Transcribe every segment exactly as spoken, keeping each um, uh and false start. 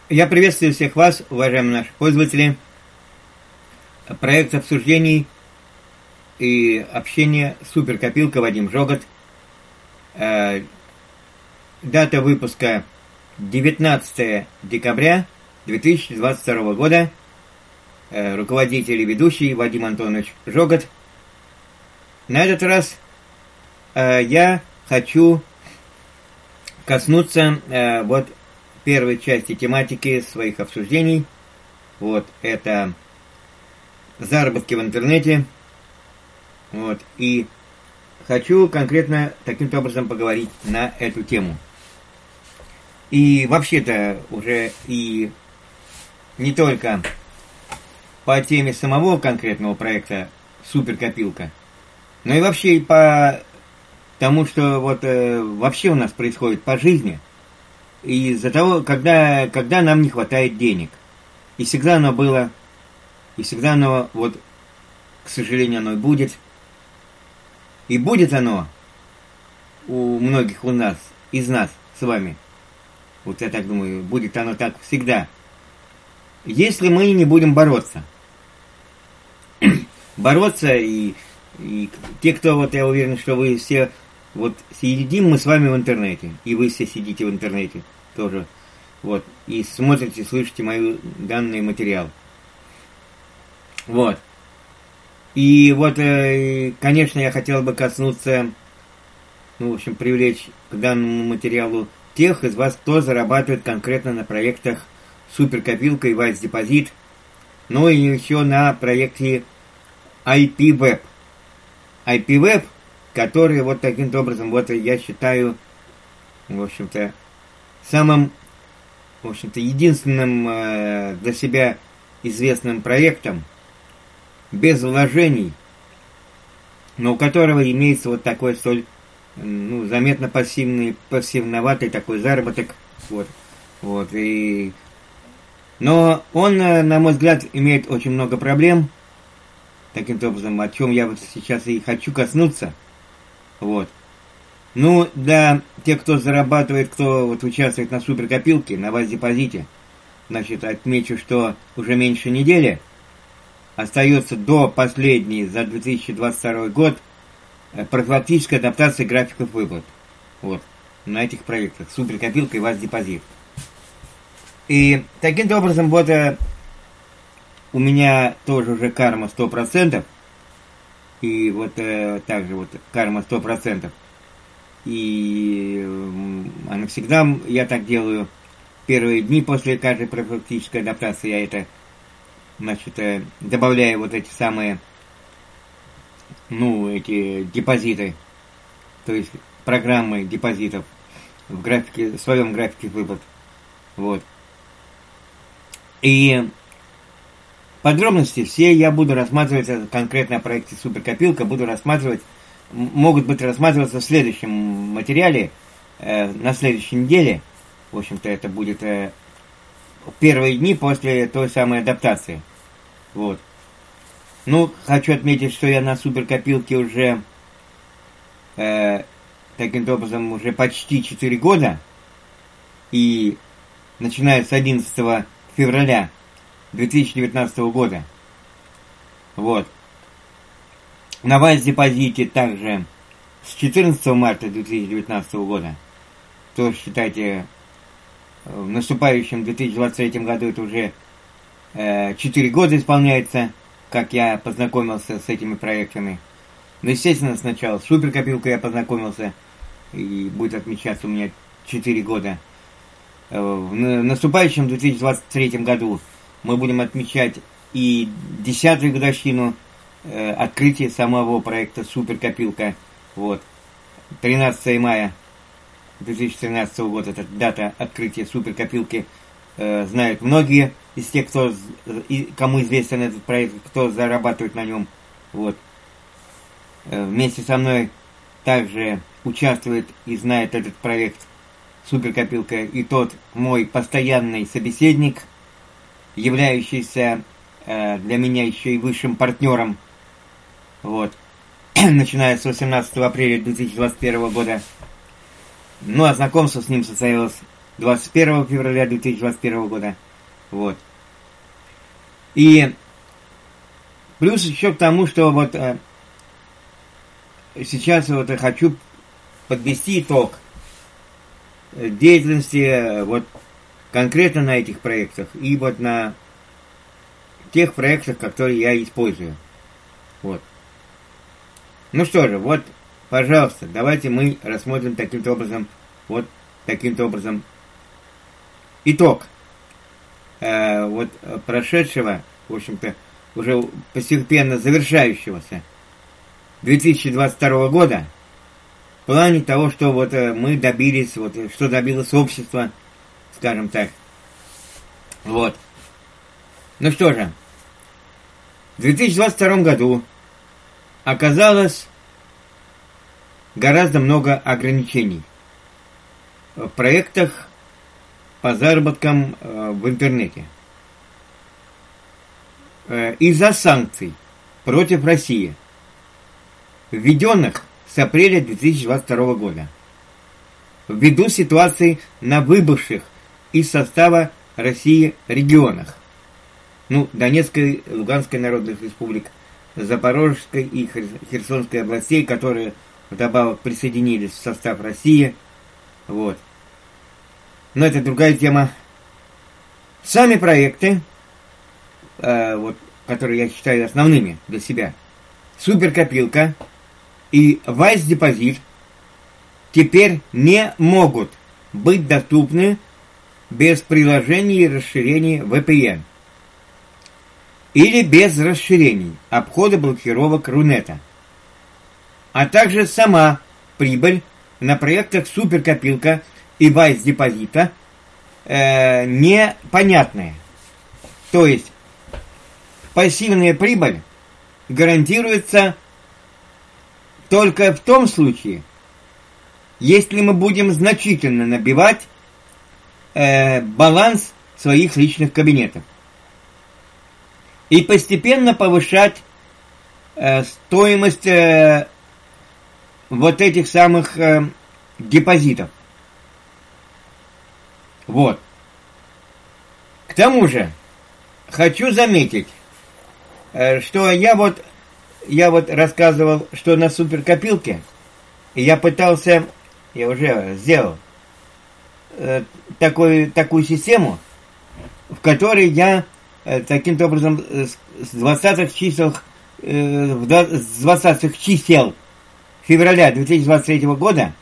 Я приветствую всех вас, уважаемые наши пользователи. Проект обсуждений и общения «Суперкопилка», Вадим Жогот. Дата выпуска девятнадцатое декабря две тысячи двадцать второго года. Руководитель и ведущий Вадим Антонович Жогот. На этот раз я хочу коснуться вот первой части тематики своих обсуждений. Вот, это заработки в интернете. Вот, и хочу конкретно таким-то образом поговорить на эту тему. И вообще-то уже и не только по теме самого конкретного проекта «Суперкопилка», но и вообще и по тому, что вот э, вообще у нас происходит по жизни. И из-за того, когда, когда нам не хватает денег. И всегда оно было, и всегда оно, вот, к сожалению, оно и будет. И будет оно у многих у нас, из нас с вами. Вот я так думаю, будет оно так всегда. Если мы не будем бороться. Бороться и, и те, кто, вот я уверен, что вы все... Вот сидим мы с вами в интернете, и вы все сидите в интернете тоже, вот, и смотрите, слышите мои данный материал. Вот. И вот, конечно, я хотел бы коснуться, ну, в общем, привлечь к данному материалу тех из вас, кто зарабатывает конкретно на проектах Суперкопилка и Wise Deposit, ну и еще на проекте ай пи Web. ай пи Web, который вот таким-то образом, вот я считаю, в общем-то, самым, в общем-то, единственным э, для себя известным проектом, без вложений, но у которого имеется вот такой столь, ну, заметно пассивный, пассивноватый такой заработок, вот, вот, и... Но он, на мой взгляд, имеет очень много проблем, таким-то образом, о чем я вот сейчас и хочу коснуться. Вот. Ну, для тех, кто зарабатывает, кто вот участвует на суперкопилке, на Wise Deposit, значит, отмечу, что уже меньше недели остается до последней за две тысячи двадцать второй год профилактической адаптации графиков выплат. Вот. На этих проектах. Суперкопилка и Wise Deposit. И таким-то образом, вот у меня тоже уже карма сто процентов. И вот э, также вот карма сто процентов. И э, она всегда, я так делаю, первые дни после каждой профилактической адаптации я это, значит, э, добавляю вот эти самые, ну, эти депозиты, то есть программы депозитов в графике, в своем графике выплат. Вот. И подробности все я буду рассматривать, конкретно о проекте Суперкопилка, буду рассматривать, могут быть рассматриваться в следующем материале, э, на следующей неделе. В общем-то, это будет э, первые дни после той самой адаптации. Вот. Ну, хочу отметить, что я на Суперкопилке уже, э, таким образом, уже почти четыре года. И начиная с одиннадцатого февраля две тысячи девятнадцатого года. Вот. На Wise Deposit также с четырнадцатого марта две тысячи девятнадцатого года. То считайте, в наступающем две тысячи двадцать третьем году это уже э, четыре года исполняется, как я познакомился с этими проектами. Но, естественно, сначала с Суперкопилкой я познакомился, и будет отмечаться у меня четыре года. В наступающем две тысячи двадцать третьем году мы будем отмечать и десятую годовщину э, открытия самого проекта Суперкопилка. Вот. тринадцатого мая две тысячи тринадцатого года, это дата открытия Суперкопилки, э, знают многие из тех, кто, и, кому известен этот проект, кто зарабатывает на нем. Вот. Э, вместе со мной также участвует и знает этот проект Суперкопилка и тот мой постоянный собеседник, являющийся э, для меня еще и высшим партнером, вот, начиная с восемнадцатого апреля две тысячи двадцать первого года. Ну, а знакомство с ним состоялось двадцать первого февраля две тысячи двадцать первого года. Вот. И плюс еще к тому, что вот э, сейчас вот я хочу подвести итог деятельности э, вот конкретно на этих проектах и вот на тех проектах, которые я использую. Вот. Ну что же, вот, пожалуйста, давайте мы рассмотрим таким-то образом, вот таким-то образом итог э, вот прошедшего, в общем-то, уже постепенно завершающегося две тысячи двадцать второго года в плане того, что вот э, мы добились, вот что добилось общество, скажем так. Вот. Ну что же, в две тысячи двадцать втором году оказалось гораздо много ограничений в проектах по заработкам э, в интернете. Э, из-за санкций против России, введенных с апреля две тысячи двадцать второго года, ввиду ситуации на выбывших из состава России регионах, ну, Донецкой, Луганской народных республик, Запорожской и Херсонской областей, которые вдобавок присоединились в состав России. Вот. Но это другая тема. Сами проекты, э, вот, которые я считаю основными для себя, Суперкопилка и Вайс Депозит, теперь не могут быть доступны без приложений и расширений ви пи эн или без расширений обхода блокировок Рунета, а также сама прибыль на проектах Суперкопилка и Вайс Депозита э, непонятная. То есть пассивная прибыль гарантируется только в том случае, если мы будем значительно набивать э, баланс своих личных кабинетов и постепенно повышать э, стоимость э, вот этих самых э, депозитов. Вот. К тому же хочу заметить, э, что я вот я вот рассказывал, что на суперкопилке я пытался, я уже сделал э, такой, такую систему, в которой я э, таким-то образом э, с двадцатых чисел э, с двадцатых чисел февраля две тысячи двадцать третьего года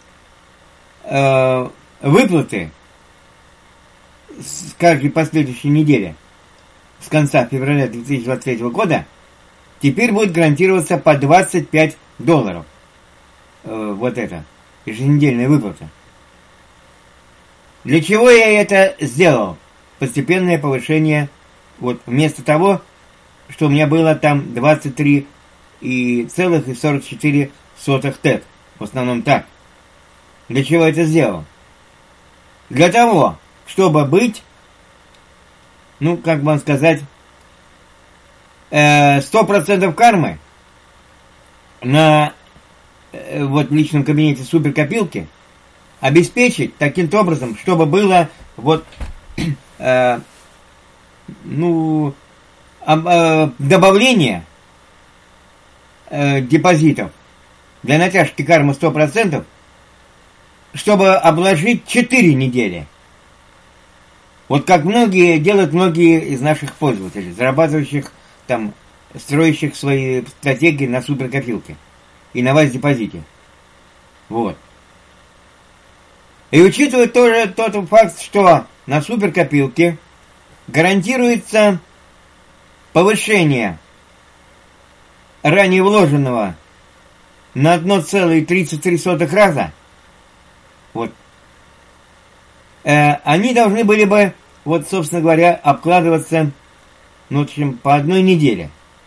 э, выплаты с каждой последующей недели с конца февраля две тысячи двадцать третьего года теперь будет гарантироваться по двадцать пять долларов. Э, вот это, еженедельная выплата. Для чего я это сделал? Постепенное повышение, вот вместо того, что у меня было там двадцать три целых сорок четыре сотых тэт. В основном так. Для чего это сделал? Для того, чтобы быть, ну, как бы вам сказать, сто процентов кармы на э, вот личном кабинете суперкопилки обеспечить таким образом, чтобы было вот э, ну э, добавление э, депозитов для натяжки кармы сто процентов, чтобы обложить четыре недели. Вот как многие делают многие из наших пользователей, зарабатывающих там, строящих свои стратегии на суперкопилке и на Вайс Депозите. Вот. И учитывая тоже тот факт, что на суперкопилке гарантируется повышение ранее вложенного на одна целая тридцать три сотых раза, вот, э, они должны были бы, вот, собственно говоря, обкладываться, ну, в общем, по одной неделе.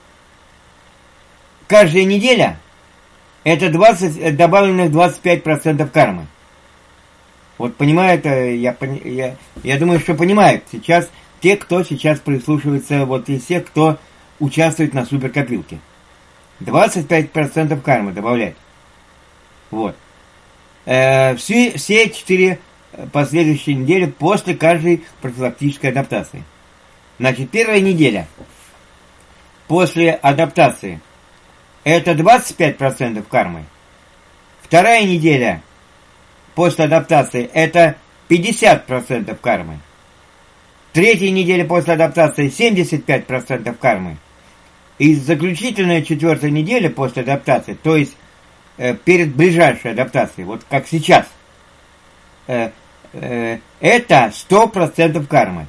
Каждая неделя это двадцать, добавленных двадцать пять процентов кармы. Вот понимают, я, я, я думаю, что понимают сейчас те, кто сейчас прислушивается, вот из всех, кто участвует на суперкопилке. двадцать пять процентов кармы добавлять. Вот. Э, все, все четыре по следующей неделе после каждой профилактической адаптации. Значит, первая неделя после адаптации это двадцать пять процентов кармы. Вторая неделя после адаптации это пятьдесят процентов кармы. Третья неделя после адаптации семьдесят пять процентов кармы. И заключительная четвертая неделя после адаптации, то есть э, перед ближайшей адаптацией, вот как сейчас, э, э, это сто процентов кармы.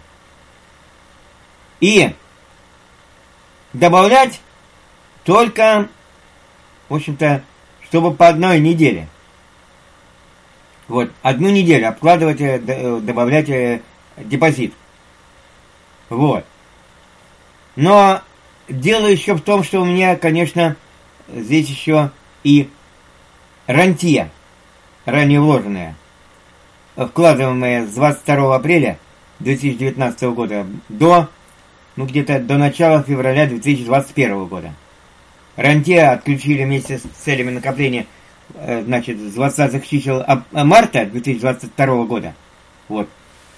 И добавлять только, в общем-то, чтобы по одной неделе. Вот, одну неделю обкладывать, добавлять депозит. Вот. Но дело еще в том, что у меня, конечно, здесь еще и рантье, ранее вложенное, вкладываемое с двадцать второго апреля две тысячи девятнадцатого года до, ну, где-то до начала февраля две тысячи двадцать первого года. Рантье отключили вместе с целями накопления, значит, с двадцатых чисел марта две тысячи двадцать второго года. Вот.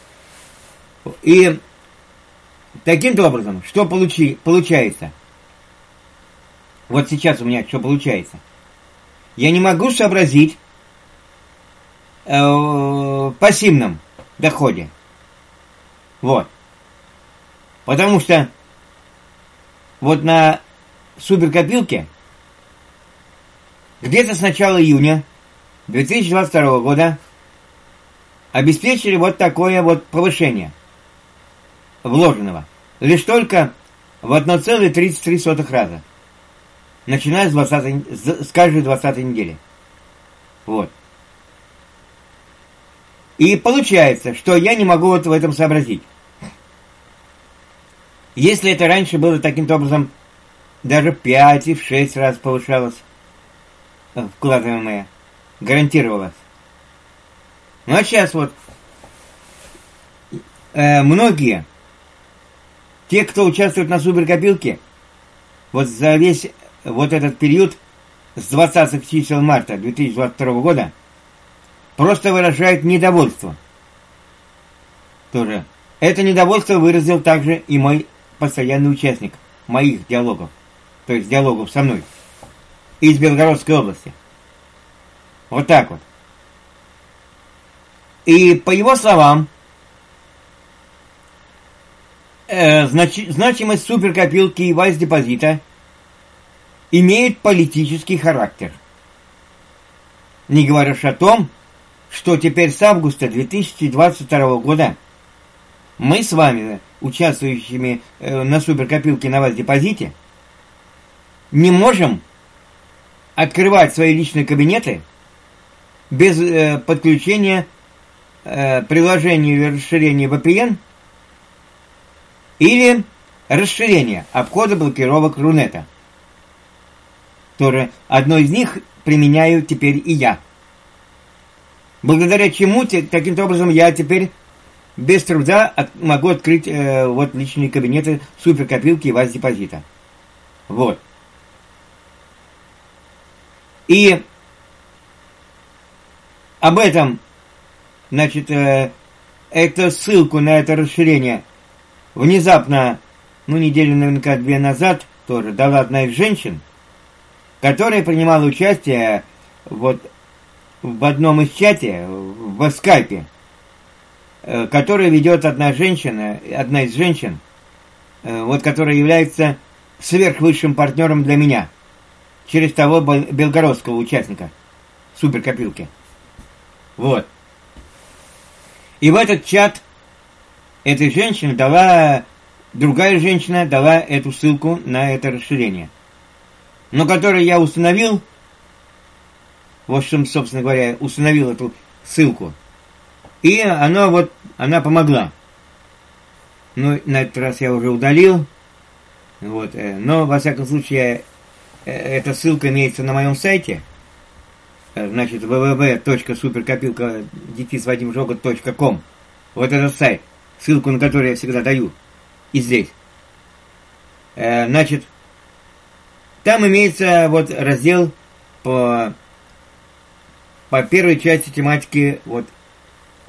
И таким образом, что получи, получается? Вот сейчас у меня что получается? Я не могу сообразить э, в пассивном доходе. Вот. Потому что вот на суперкопилке где-то с начала июня две тысячи двадцать второго года обеспечили вот такое вот повышение вложенного. Лишь только в одна целая тридцать три сотых раза. Начиная с, двадцатой, с каждой двадцатой недели. Вот. И получается, что я не могу вот в этом сообразить. Если это раньше было таким-то образом даже в пять и в шесть раз повышалось вкладываемое, гарантировалось. Ну а сейчас вот э, многие, те, кто участвует на суперкопилке, вот за весь вот этот период с двадцатых чисел марта две тысячи двадцать второго года просто выражают недовольство. Тоже. Это недовольство выразил также и мой постоянный участник моих диалогов, то есть диалогов со мной, из Белгородской области. Вот так вот. И по его словам, э, значи, значимость суперкопилки и вайс-депозита имеет политический характер. Не говоря о том, что теперь с августа две тысячи двадцать второго года мы с вами, участвующими э, на суперкопилке на вайс-депозите, не можем открывать свои личные кабинеты без э, подключения э, приложения или расширения ви пи эн или расширения обхода блокировок Рунета. Тоже одно из них применяю теперь и я. Благодаря чему таким образом я теперь без труда от, могу открыть э, вот личные кабинеты суперкопилки и вайс-депозита. Вот. И об этом, значит, э, эту ссылку на это расширение внезапно, ну, недели, наверняка, две назад тоже дала одна из женщин, которая принимала участие вот в одном из чате, в скайпе, э, который ведет одна женщина, одна из женщин, э, вот, которая является сверхвысшим партнером для меня, через того белгородского участника суперкопилки. Вот. И в этот чат этой женщины дала, другая женщина дала эту ссылку на это расширение, но которое я установил, в общем, собственно говоря, установил эту ссылку, и она вот, она помогла. Ну, на этот раз я уже удалил, вот, но, во всяком случае, эта ссылка имеется на моем сайте, значит, дабл ю дабл ю дабл ю точка суперкопилка дефис вадим жогот точка ком. Вот этот сайт, ссылку на который я всегда даю, и здесь. Значит, там имеется вот раздел по, по первой части тематики вот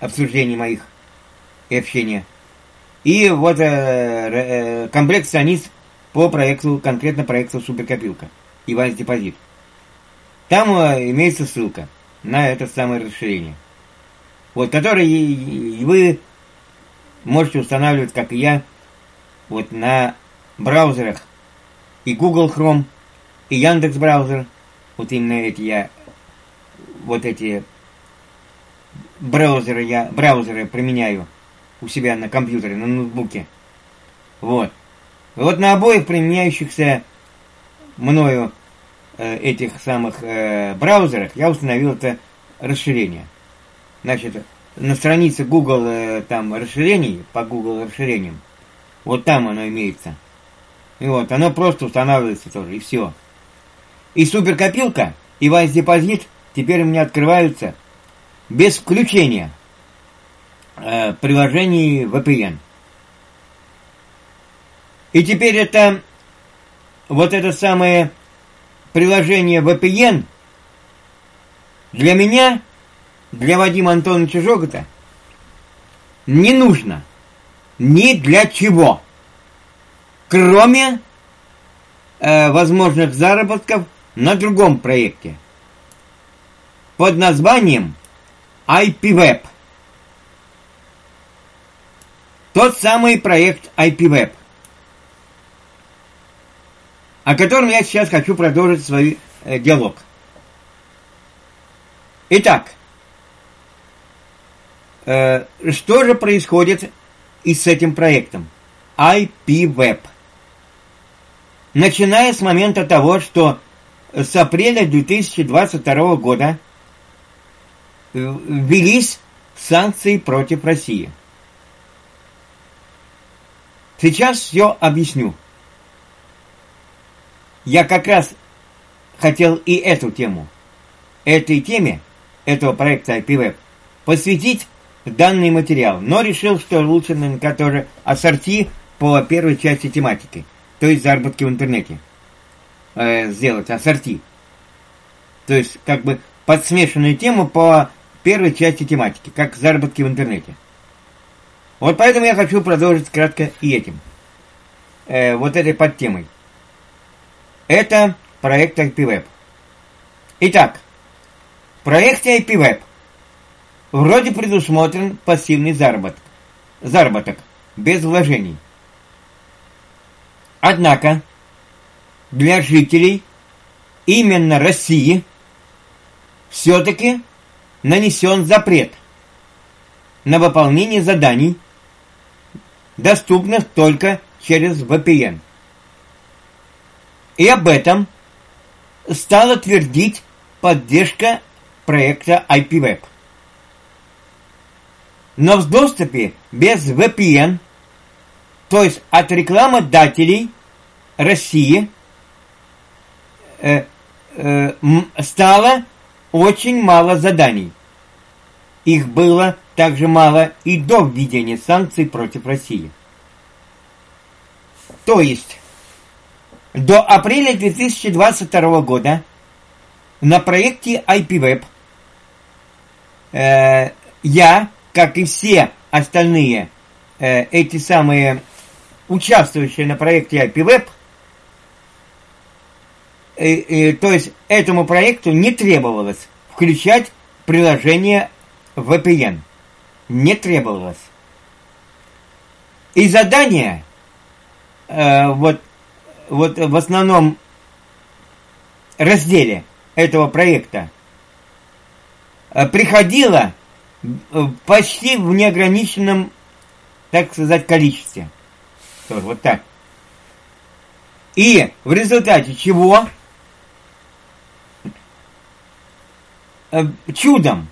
обсуждений моих и общения. И вот э, э, комплект страниц по проекту, конкретно проекту Суперкопилка и Вайс Депозит. Там э, имеется ссылка на это самое расширение. Вот, которое и вы можете устанавливать, как и я, вот на браузерах и Google Chrome, и Яндекс браузер. Вот именно эти я, вот эти браузеры я, браузеры применяю у себя на компьютере, на ноутбуке. Вот. Вот на обоих применяющихся мною э, этих самых э, браузерах я установил это расширение. Значит, на странице Google э, там расширений, по Google расширениям, вот там оно имеется. И вот, оно просто устанавливается тоже, и все. И суперкопилка, и Вайс Депозит теперь у меня открываются без включения э, приложений ви пи эн. И теперь это, вот это самое приложение ви пи эн для меня, для Вадима Антоновича Жогота, не нужно ни для чего, кроме э, возможных заработков на другом проекте под названием ай пи веб. Тот самый проект ай пи веб, о котором я сейчас хочу продолжить свой э, диалог. Итак, э, что же происходит и с этим проектом ай пи веб? Начиная с момента того, что с апреля две тысячи двадцать второго года ввелись санкции против России. Сейчас все объясню. Я как раз хотел и эту тему, этой теме, этого проекта ай пи веб, посвятить данный материал, но решил, что лучше наверняка тоже ассорти по первой части тематики, то есть заработки в интернете, э, сделать ассорти. То есть как бы подсмешанную тему по первой части тематики, как заработки в интернете. Вот поэтому я хочу продолжить кратко и этим. Э, вот этой подтемой. Это проект ай пи веб. Итак, в проекте ай пи веб вроде предусмотрен пассивный заработок, заработок без вложений. Однако для жителей именно России все-таки нанесен запрет на выполнение заданий, доступных только через ви пи эн. И об этом стала твердить поддержка проекта ай пи веб. Но в доступе без ви пи эн, то есть от рекламодателей России, э, э, стало очень мало заданий. Их было также мало и до введения санкций против России. То есть до апреля две тысячи двадцать второго года на проекте ай пи веб э, я, как и все остальные э, эти самые участвующие на проекте ай пи веб, э, э, то есть этому проекту не требовалось включать приложение ви пи эн. Не требовалось. И задания э, вот, вот в основном разделе этого проекта э, приходило почти в неограниченном, так сказать, количестве. Тоже вот так. И в результате чего э, чудом,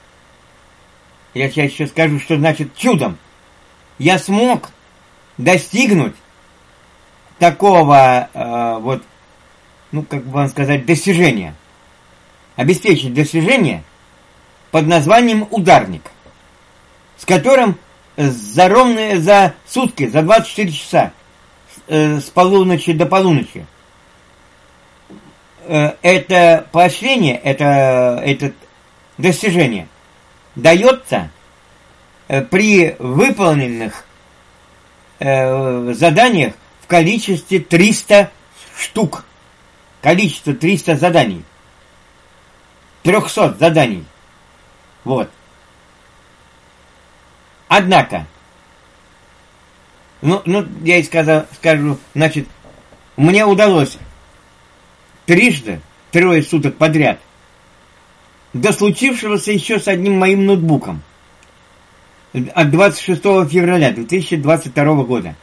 я сейчас еще скажу, что значит чудом, я смог достигнуть такого э, вот, ну, как бы вам сказать, достижения, обеспечить достижение под названием «Ударник», с которым за ровные, за сутки, за двадцать четыре часа, э, с полуночи до полуночи, э, это поощрение, это, это достижение дается э, при выполненных э, заданиях в количестве триста штук. Количество триста заданий. триста заданий. Вот. Однако, ну, ну я и сказал, скажу, значит, мне удалось трижды, трое суток подряд, до случившегося еще с одним моим ноутбуком от двадцать шестого февраля две тысячи двадцать второго года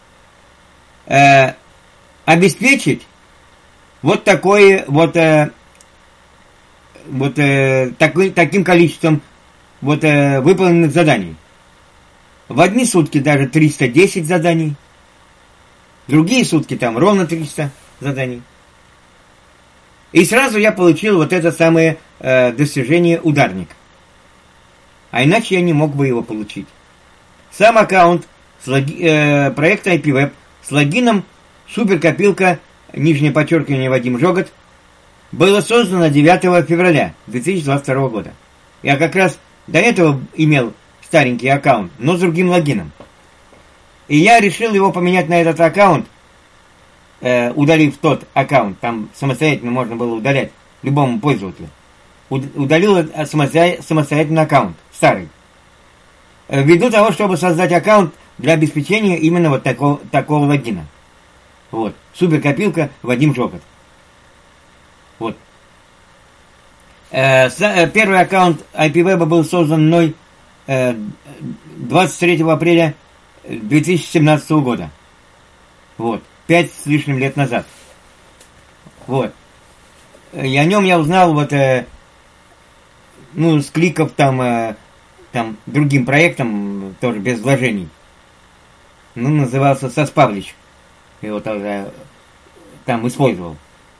э, обеспечить вот такое вот, э, вот э, такой, таким количеством вот э, выполненных заданий. В одни сутки даже триста десять заданий, другие сутки там ровно триста заданий. И сразу я получил вот это самое э, достижение ударник. А иначе я не мог бы его получить. Сам аккаунт с логи, э, проекта ай пи веб с логином суперкопилка, нижнее подчеркивание Вадим Жогот, было создано девятого февраля две тысячи двадцать второго года. Я как раз до этого имел старенький аккаунт, но с другим логином. И я решил его поменять на этот аккаунт, э, удалив тот аккаунт, там самостоятельно можно было удалять любому пользователю. Удалил самостоятельно аккаунт, старый. Ввиду того, чтобы создать аккаунт для обеспечения именно вот такого, такого логина. Вот. Суперкопилка Вадим Жогот. Вот. Э, с, первый аккаунт ай пи веб был создан мной э, двадцать третьего апреля две тысячи семнадцатого года. Вот. Пять с лишним лет назад. Вот. И о нем я узнал вот, э, ну, с кликов там, э, там, другим проектом, тоже без вложений. Ну, назывался Соспавлич. Его тогда там использовал.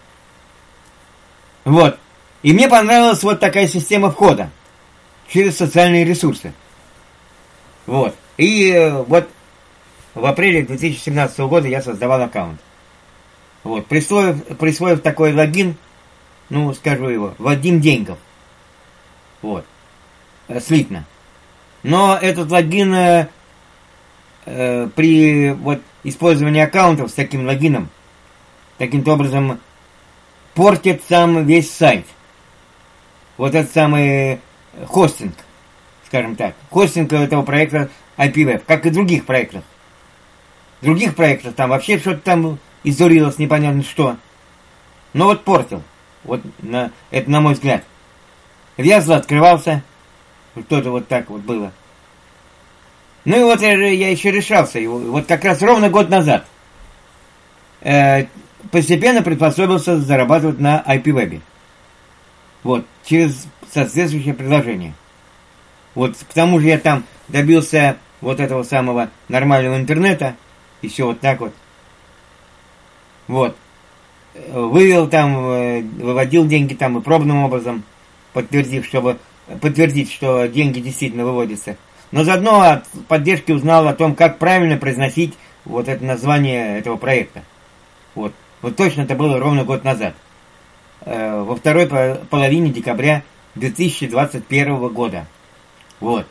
Вот. И мне понравилась вот такая система входа через социальные ресурсы. Вот. И э, вот в апреле две тысячи семнадцатого года я создавал аккаунт. Вот. Присвоив, присвоив такой логин, ну, скажу его, Вадим Деньков. Вот. Э, слитно. Но этот логин э, э, при вот использовании аккаунтов с таким логином таким-то образом портит сам весь сайт. Вот этот самый хостинг, скажем так. Хостинг этого проекта ай пи веб, как и других проектов. В других проектах там вообще что-то там издурилось, непонятно что. Но вот портил. Вот на, это на мой взгляд. Вязло открывался. Что-то вот так вот было. Ну и вот я, я еще решался. Вот как раз ровно год назад. Э, постепенно приспособился зарабатывать на ай пи веб. Вот, через соответствующее предложение. Вот, к тому же я там добился вот этого самого нормального интернета. И все вот так вот. Вот. Вывел там, выводил деньги там и пробным образом, подтвердив, чтобы подтвердить, что деньги действительно выводятся. Но заодно от поддержки узнал о том, как правильно произносить вот это название этого проекта. Вот. Вот точно это было ровно год назад. Э, во второй половине декабря две тысячи двадцать первого года. Вот.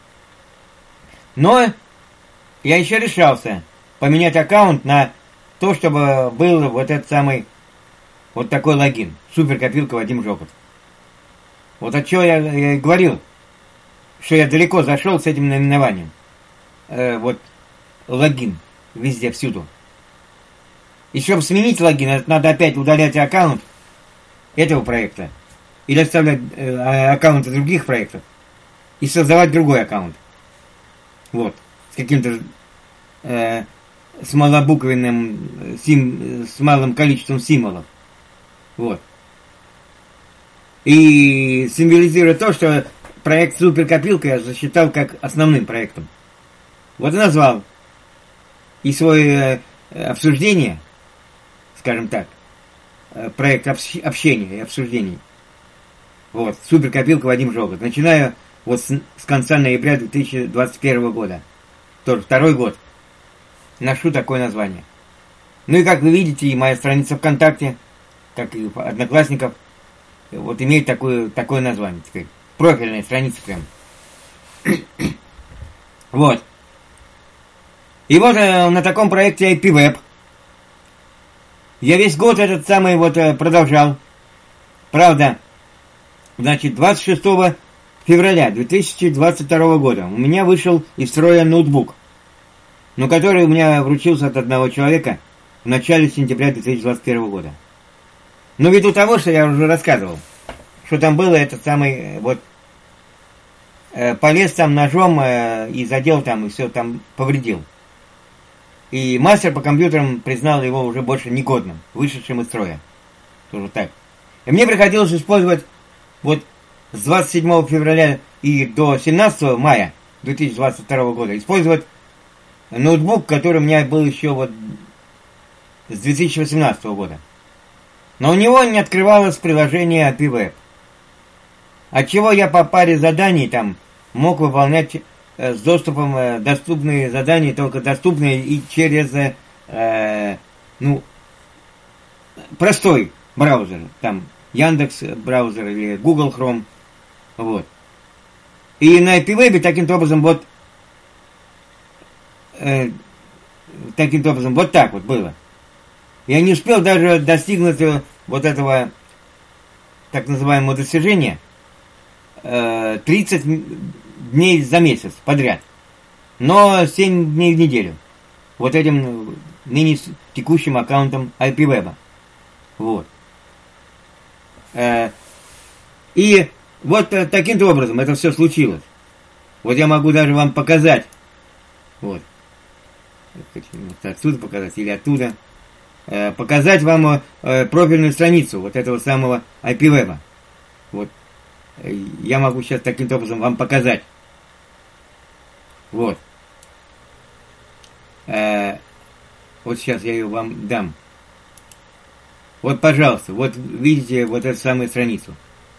Но я еще решался поменять аккаунт на то, чтобы был вот этот самый, вот такой логин. Суперкопилка Вадим Жогот. Вот от чего я, я и говорил, что я далеко зашел с этим наименованием. Э, вот логин везде, всюду. И чтобы сменить логин, это надо опять удалять аккаунт этого проекта или оставлять э, аккаунты других проектов и создавать другой аккаунт. Вот. С каким-то э, с малобуквенным сим, с малым количеством символов. Вот. И символизируя то, что проект Суперкопилка я засчитал как основным проектом. Вот и назвал. И свое э, обсуждение, скажем так, э, проект общ- общения и обсуждений. Вот. Суперкопилка Вадим Жогот. Начинаю вот с, с конца ноября две тысячи двадцать первого года. Тоже второй год. Ношу такое название. Ну и как вы видите, и моя страница ВКонтакте, как и Одноклассников, вот имеет такое, такое название теперь. Профильная страница прям. Вот. И вот э, на таком проекте ай пи веб я весь год этот самый вот э, продолжал. Правда, значит, двадцать шестого февраля две тысячи двадцать второго года у меня вышел из строя ноутбук, но который у меня вручился от одного человека в начале сентября две тысячи двадцать первого года. Но ввиду того, что я уже рассказывал, что там было, этот самый, вот, э, полез там ножом э, и задел там, и все там повредил. И мастер по компьютерам признал его уже больше негодным, вышедшим из строя. Тоже так. И мне приходилось использовать вот с двадцать седьмого февраля и до семнадцатого мая две тысячи двадцать второго года использовать ноутбук, который у меня был еще вот с две тысячи восемнадцатого года. Но у него не открывалось приложение эй пи веб. Отчего я по паре заданий там мог выполнять э, с доступом э, доступные задания, только доступные и через э, ну, простой браузер. Там Яндекс браузер или Google Chrome. Вот. И на эй пи веб таким образом вот э, таким образом вот так вот было. Я не успел даже достигнуть вот этого так называемого достижения э, тридцать дней за месяц подряд. Но семь дней в неделю. Вот этим ныне текущим аккаунтом ай пи веб. Вот. Э, и вот таким-то образом это все случилось. Вот я могу даже вам показать. Вот. Отсюда показать или оттуда. Показать вам э, профильную страницу вот этого самого ай пи веб. Вот. Я могу сейчас таким образом вам показать. Вот. Э, вот сейчас я ее вам дам. Вот, пожалуйста, вот видите вот эту самую страницу.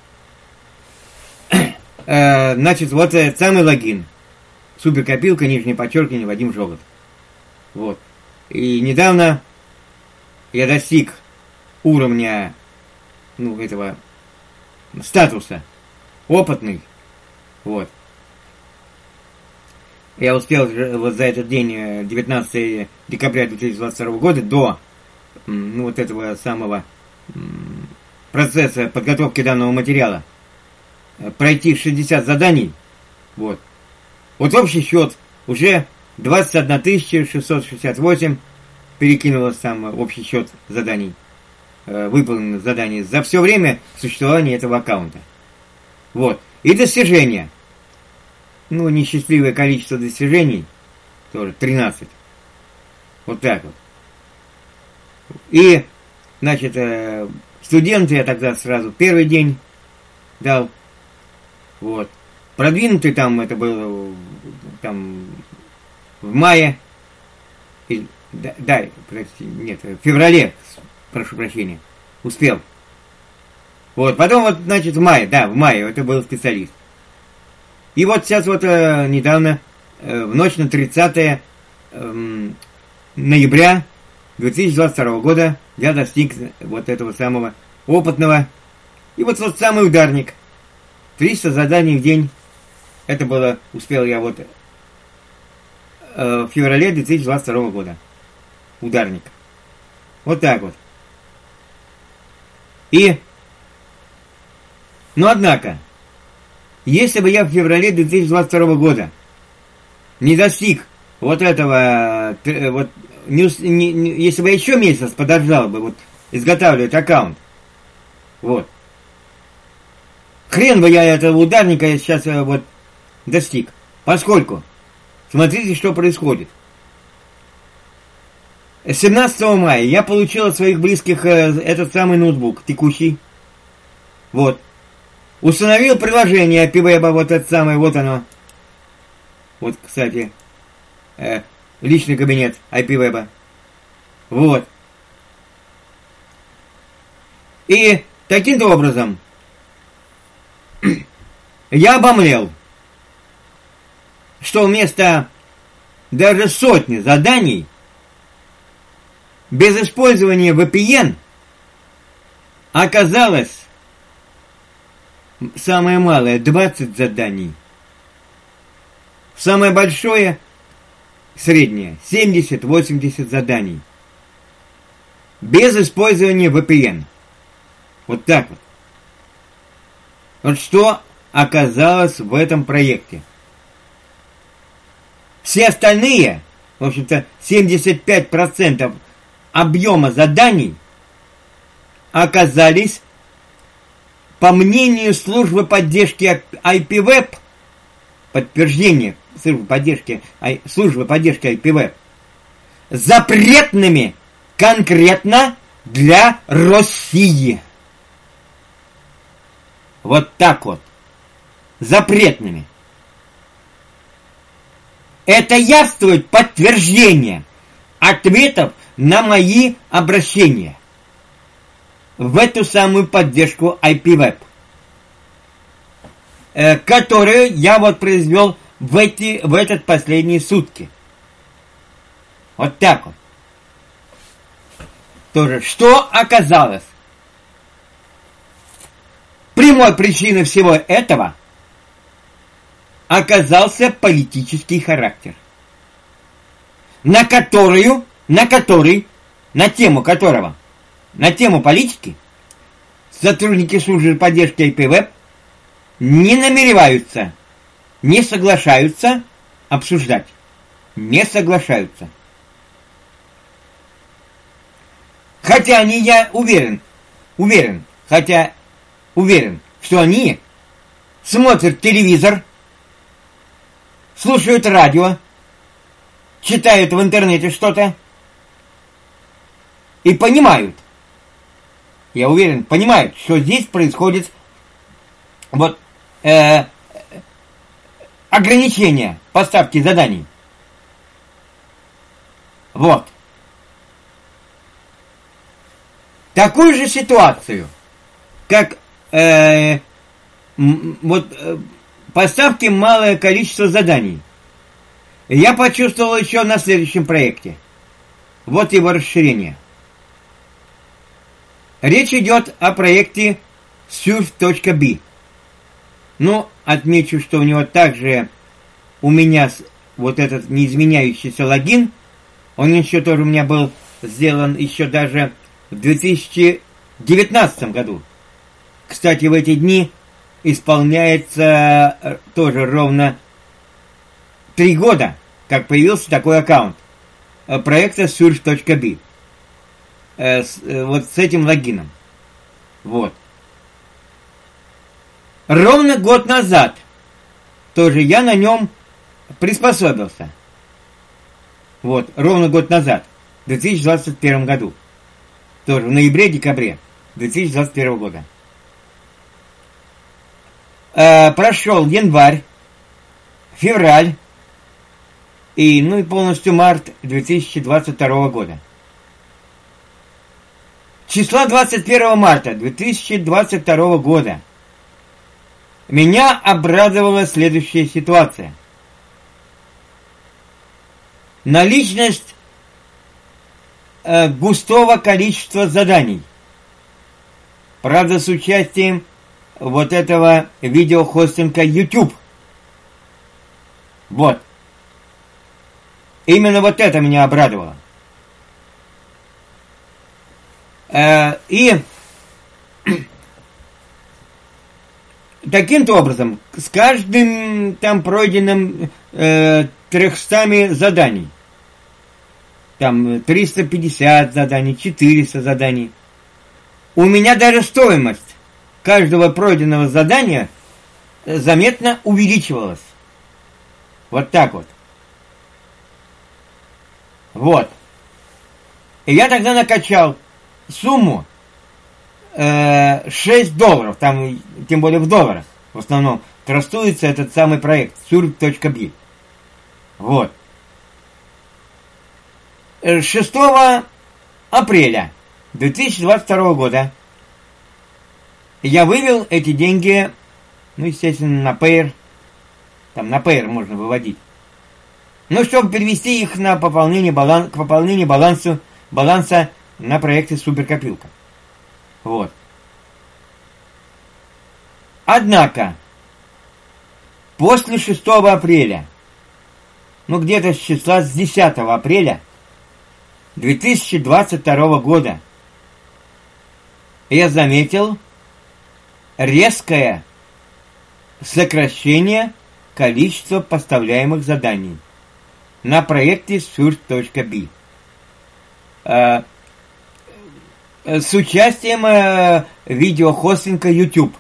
э, значит, вот этот самый логин. Суперкопилка, нижнее подчеркивание, Вадим Жогот. Вот. И недавно я достиг уровня, ну, этого статуса опытный. Вот. Я успел вот за этот день, девятнадцатого декабря две тысячи двадцать второго года, до ну, вот этого самого процесса подготовки данного материала, пройти шестьдесят заданий. Вот. Вот общий счет уже двадцать одна тысяча шестьсот шестьдесят восемь перекинулось там общий счет заданий, э, выполненных заданий за все время существования этого аккаунта. Вот. И достижения. Ну, несчастливое количество достижений, тоже тринадцать. Вот так вот. И, значит, э, студенты я тогда сразу первый день дал. Вот. Продвинутый там, это было там в мае. И, да, да, прости, нет, в феврале, прошу прощения, успел. Вот, потом вот, значит, в мае, да, в мае, это был специалист. И вот сейчас вот э, недавно, э, в ночь на тридцатое э, ноября две тысячи двадцать второго года я достиг вот этого самого опытного. И вот тот самый ударник. триста заданий в день. Это было, успел я вот э, в феврале две тысячи двадцать второго года. Ударник. Вот так вот. И, но однако, если бы я в феврале две тысячи двадцать второго года не достиг вот этого, вот, не, не, не, если бы я еще месяц подождал бы, вот, изготавливать аккаунт, вот, хрен бы я этого ударника сейчас вот достиг, поскольку, смотрите, что происходит. семнадцатого мая я получил от своих близких э, этот самый ноутбук, текущий. Вот. Установил приложение эй пи веб, вот это самое, вот оно. Вот, кстати, э, личный кабинет эй пи веб. Вот. И таким-то образом я обомлел, что вместо даже сотни заданий без использования ви пи эн оказалось самое малое двадцать заданий Самое большое, среднее, семьдесят-восемьдесят заданий. Без использования ви пи эн. Вот так вот. Вот что оказалось в этом проекте. Все остальные, в общем-то, семьдесят пять процентов объема заданий оказались, по мнению службы поддержки ай пи веб, подтверждение службы поддержки, службы поддержки ай пи веб, запретными конкретно для России. Вот так вот. Запретными. Это явствует подтверждение ответов на мои обращения в эту самую поддержку ай пи веб, э, которую я вот произвел в, эти, в этот последние сутки. Вот так вот. Тоже. Что оказалось? Прямой причиной всего этого оказался политический характер, на которую, на который, на тему которого, на тему политики, сотрудники службы поддержки ай пи веб не намереваются, не соглашаются обсуждать, не соглашаются. Хотя они, я уверен, уверен, хотя уверен, что они смотрят телевизор, слушают радио, читают в интернете что-то и понимают, я уверен, понимают, что здесь происходит вот э, ограничение поставки заданий. Вот. Такую же ситуацию, как э, вот э, поставки малое количество заданий, я почувствовал еще на следующем проекте. Вот его расширение. Речь идет о проекте surf точка би. Ну, отмечу, что у него также у меня вот этот неизменяющийся логин, он еще тоже у меня был сделан еще даже в две тысячи девятнадцатом году. Кстати, в эти дни исполняется тоже ровно три года, как появился такой аккаунт проекта surf точка би. Э, с, э, вот с этим логином. Вот. Ровно год назад тоже я на нем приспособился. Вот, ровно год назад, в две тысячи двадцать первом году. Тоже в ноябре-декабре две тысячи двадцать первого года. Э, прошел январь, февраль и, ну и полностью март две тысячи двадцать второго года. Числа двадцать первого марта две тысячи двадцать второго года меня обрадовала следующая ситуация. Наличность э, густого количества заданий. Правда, с участием вот этого видеохостинга YouTube. Вот. Именно вот это меня обрадовало. Э, и таким-то образом, с каждым там пройденным э, трехстами заданий, там триста пятьдесят заданий, четыреста заданий, у меня даже стоимость каждого пройденного задания заметно увеличивалась. Вот так вот. Вот. И я тогда накачал сумму э, шесть долларов, там, тем более в долларах, в основном, трастуется этот самый проект surf точка би. Вот. шестого апреля две тысячи двадцать второго года я вывел эти деньги, ну, естественно, на Payer. Там на Payer можно выводить. Ну, чтобы перевести их на пополнение баланс, к пополнению балансу, баланса на проекте Суперкопилка. Вот. Однако, после шестого апреля ну где-то с числа с десятого апреля две тысячи двадцать второго года я заметил резкое сокращение количества поставляемых заданий на проекте surf.bi э, с участием э, видеохостинга YouTube.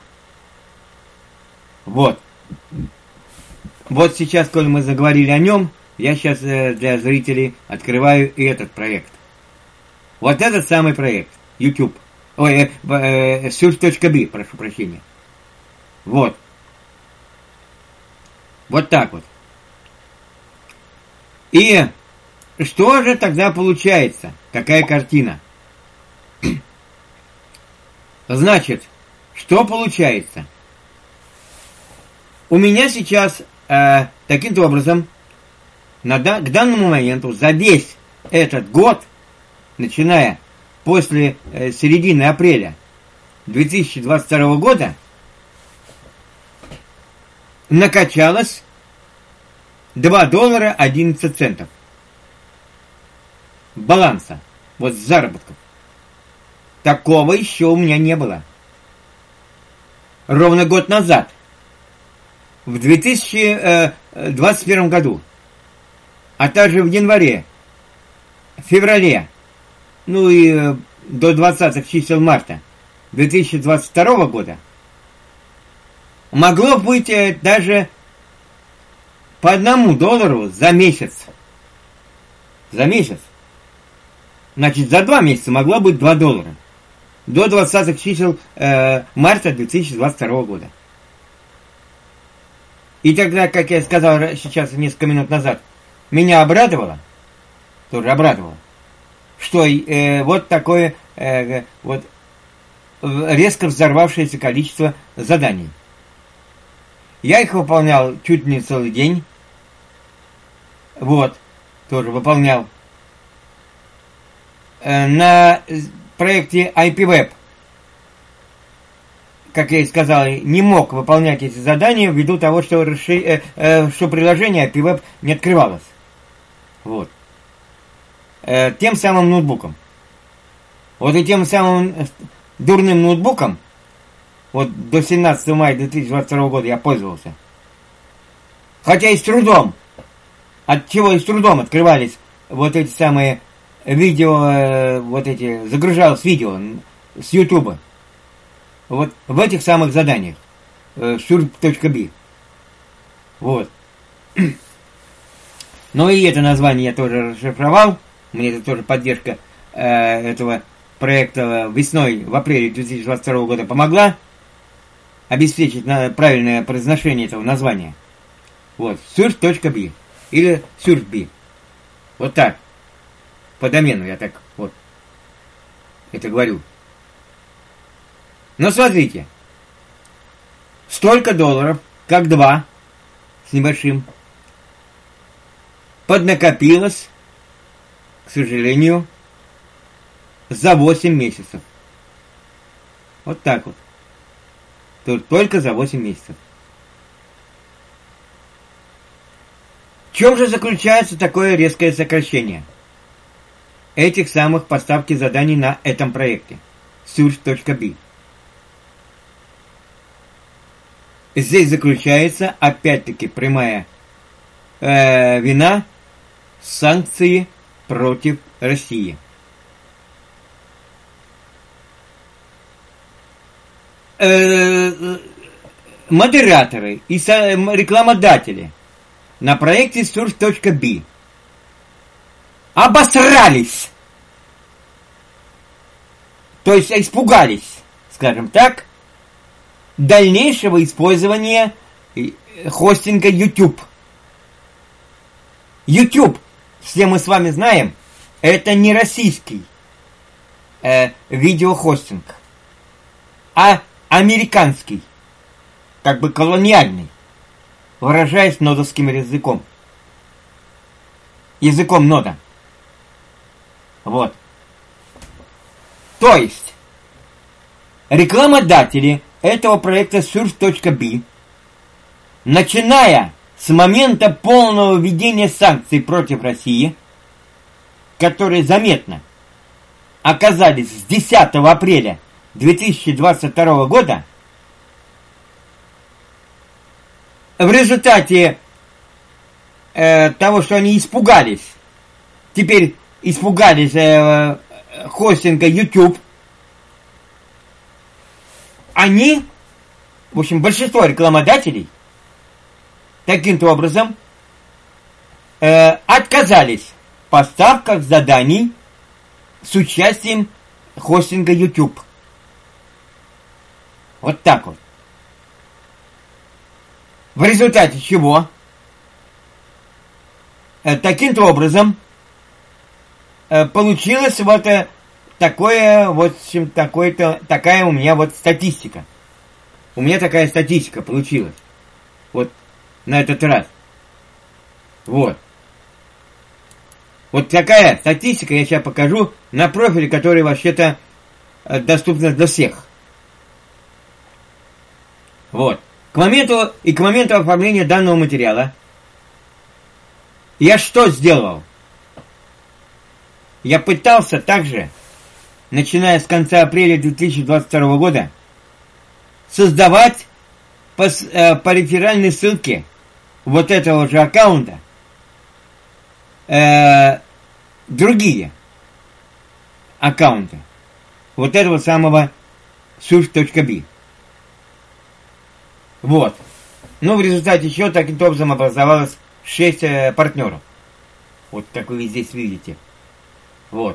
Вот. Вот сейчас, коли мы заговорили о нем, я сейчас э, для зрителей открываю и этот проект. Вот этот самый проект. YouTube. Ой, э, э, surf.bi, прошу прощения. Вот. Вот так вот. И что же тогда получается? Какая картина? Значит, что получается? У меня сейчас э, таким-то образом на, к данному моменту за весь этот год, начиная после э, середины апреля две тысячи двадцать второго года, накачалось два доллара одиннадцать центов баланса, вот с заработков. Такого еще у меня не было. Ровно год назад, в две тысячи двадцать первом году, а также в январе, феврале, ну и до двадцатых чисел марта две тысячи двадцать второго года, могло быть даже по одному доллару за месяц. За месяц. Значит, за два месяца могло быть два доллара. До двадцатых чисел э, марта две тысячи двадцать второго года. И тогда, как я сказал сейчас несколько минут назад, меня обрадовало, тоже обрадовало, что э, вот такое э, вот резко взорвавшееся количество заданий. Я их выполнял чуть не целый день. Вот, тоже выполнял. Э, на проекте ай пи веб, как я и сказал, не мог выполнять эти задания ввиду того, что, расши... э, э, что приложение ай пи веб не открывалось. Вот. Э, тем самым ноутбуком. Вот и тем самым дурным ноутбуком, вот до семнадцатого мая две тысячи двадцать второго года я пользовался. Хотя и с трудом. От чего и с трудом открывались вот эти самые видео, вот эти, загружалось видео с Ютуба. Вот в этих самых заданиях. surf.bi. Вот. Ну и это название я тоже расшифровал. Мне это тоже поддержка э, этого проекта весной, в апреле две тысячи двадцать второго года помогла обеспечить на правильное произношение этого названия. Вот. surf.bi. Или surf.bi. Вот так. По домену я так вот это говорю. Но смотрите. Столько долларов, как два с небольшим, поднакопилось, к сожалению, за восемь месяцев. Вот так вот. Тут только за восемь месяцев. В чем же заключается такое резкое сокращение этих самых поставки заданий на этом проекте surf.bi? Здесь заключается опять-таки прямая э, вина санкции против России. Э, модераторы и рекламодатели на проекте surf.bi обосрались. То есть испугались, скажем так, дальнейшего использования хостинга YouTube. YouTube, все мы с вами знаем, это не российский э, видеохостинг, а американский, как бы колониальный, выражаясь нодовским языком. Языком нода. Вот. То есть, рекламодатели этого проекта surf.bi, начиная с момента полного введения санкций против России, которые заметно оказались с десятого апреля две тысячи двадцать второго года, в результате э, того, что они испугались, теперь испугались э, хостинга YouTube, они, в общем, большинство рекламодателей таким-то образом э, отказались в поставках заданий с участием хостинга YouTube. Вот так вот. В результате чего э, таким-то образом э, получилось вот э, такое, вот, в общем, такой-то, такая у меня вот статистика. У меня такая статистика получилась. Вот на этот раз. Вот. Вот такая статистика я сейчас покажу на профиле, который вообще-то э, доступен для всех. Вот. К моменту и к моменту оформления данного материала я что сделал? Я пытался также, начиная с конца апреля две тысячи двадцать второго года, создавать по, э, по реферальной ссылке вот этого же аккаунта э, другие аккаунты вот этого самого surf.bi. Вот. Ну, в результате чего таким образом образовалось шесть э, партнеров. Вот как вы здесь видите. Вот.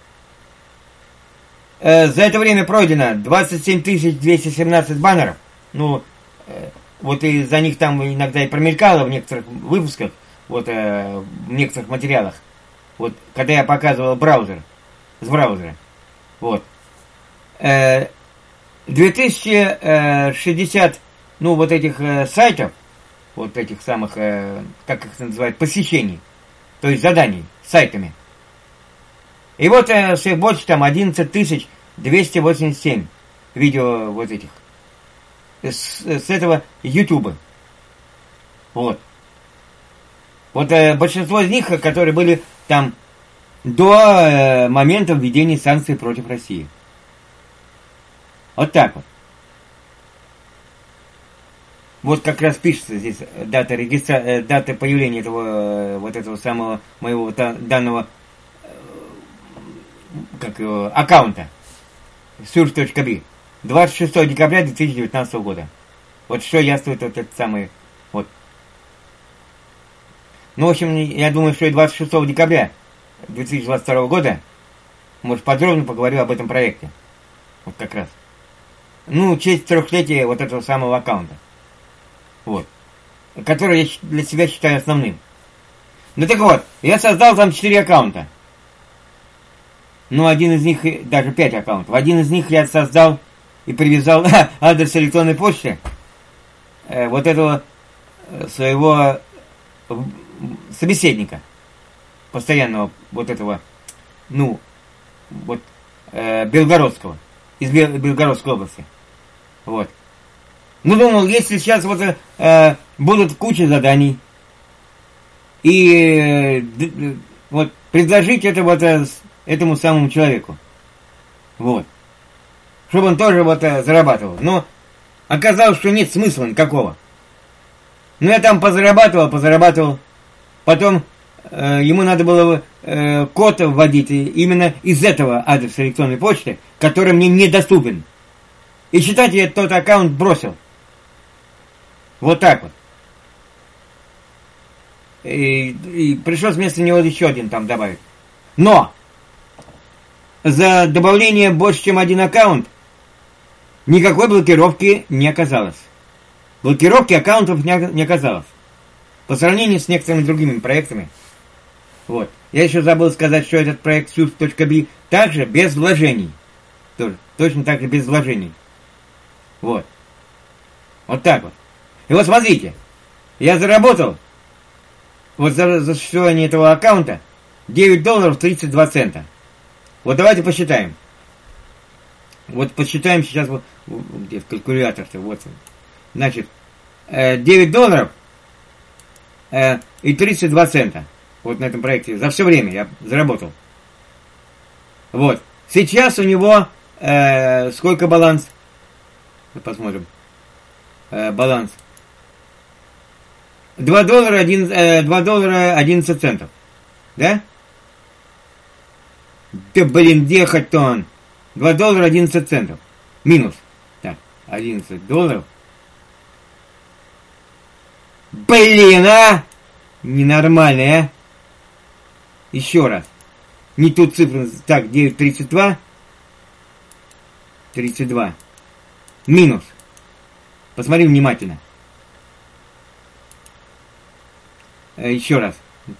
Э, за это время пройдено двадцать семь тысяч двести семнадцать баннеров. Ну, э, вот и за них там иногда и промелькало в некоторых выпусках, вот э, в некоторых материалах. Вот, когда я показывал браузер, с браузера. Вот. Э, две тысячи шестьдесят ну, вот этих э, сайтов, вот этих самых, э, как их называют, посещений, то есть заданий сайтами. И вот э, всех больше там одиннадцать тысяч двести восемьдесят семь видео вот этих, с, с этого Ютуба. Вот. Вот э, большинство из них, которые были там до э, момента введения санкций против России. Вот так вот. Вот как раз пишется здесь дата регистра... дата появления этого вот этого самого моего данного как его, аккаунта surf.bi двадцать шестого декабря две тысячи девятнадцатого года. Вот что яствует вот этот самый вот. Ну, в общем, я думаю, что и двадцать шестого декабря две тысячи двадцать второго года, может, подробно поговорю об этом проекте. Вот как раз. Ну, в честь трехлетия вот этого самого аккаунта. Вот. Который я для себя считаю основным. Ну так вот, я создал там четыре аккаунта. Ну, один из них, даже пять аккаунтов. Один из них я создал и привязал адрес электронной почты э, вот этого э, своего э, собеседника. Постоянного вот этого, ну, вот, э, Белгородского. Из Бел, Белгородской области. Вот. Ну, думал, если сейчас вот э, будут куча заданий, и э, вот предложить это вот э, этому самому человеку, вот, чтобы он тоже вот э, зарабатывал. Но оказалось, что нет смысла никакого. Ну, я там позарабатывал, позарабатывал, потом э, ему надо было э, код вводить именно из этого адреса электронной почты, который мне недоступен. И считайте, я тот аккаунт бросил. Вот так вот. И, и пришлось вместо него еще один там добавить. Но за добавление больше, чем один аккаунт, никакой блокировки не оказалось. Блокировки аккаунтов не, не оказалось. По сравнению с некоторыми другими проектами. Вот. Я еще забыл сказать, что этот проект surf.bi также без вложений. Тоже, точно так же без вложений. Вот. Вот так вот. И вот смотрите, я заработал вот за, за существование этого аккаунта девять долларов тридцать два цента. Вот давайте посчитаем. Вот посчитаем сейчас вот, где калькулятор-то, вот он. Значит, девять долларов э, и тридцать два цента. Вот на этом проекте. За все время я заработал. Вот. Сейчас у него э, сколько баланс? Посмотрим. Э, баланс. два доллара, один, э, два доллара одиннадцать центов. Да? Да блин, где хоть-то он? два доллара одиннадцать центов. Минус. Так, одиннадцать долларов. Блин, а! Ненормальный, а? Еще раз. Не ту цифру. Так, девять тридцать два. тридцать два. Минус. Посмотри внимательно. Еще раз.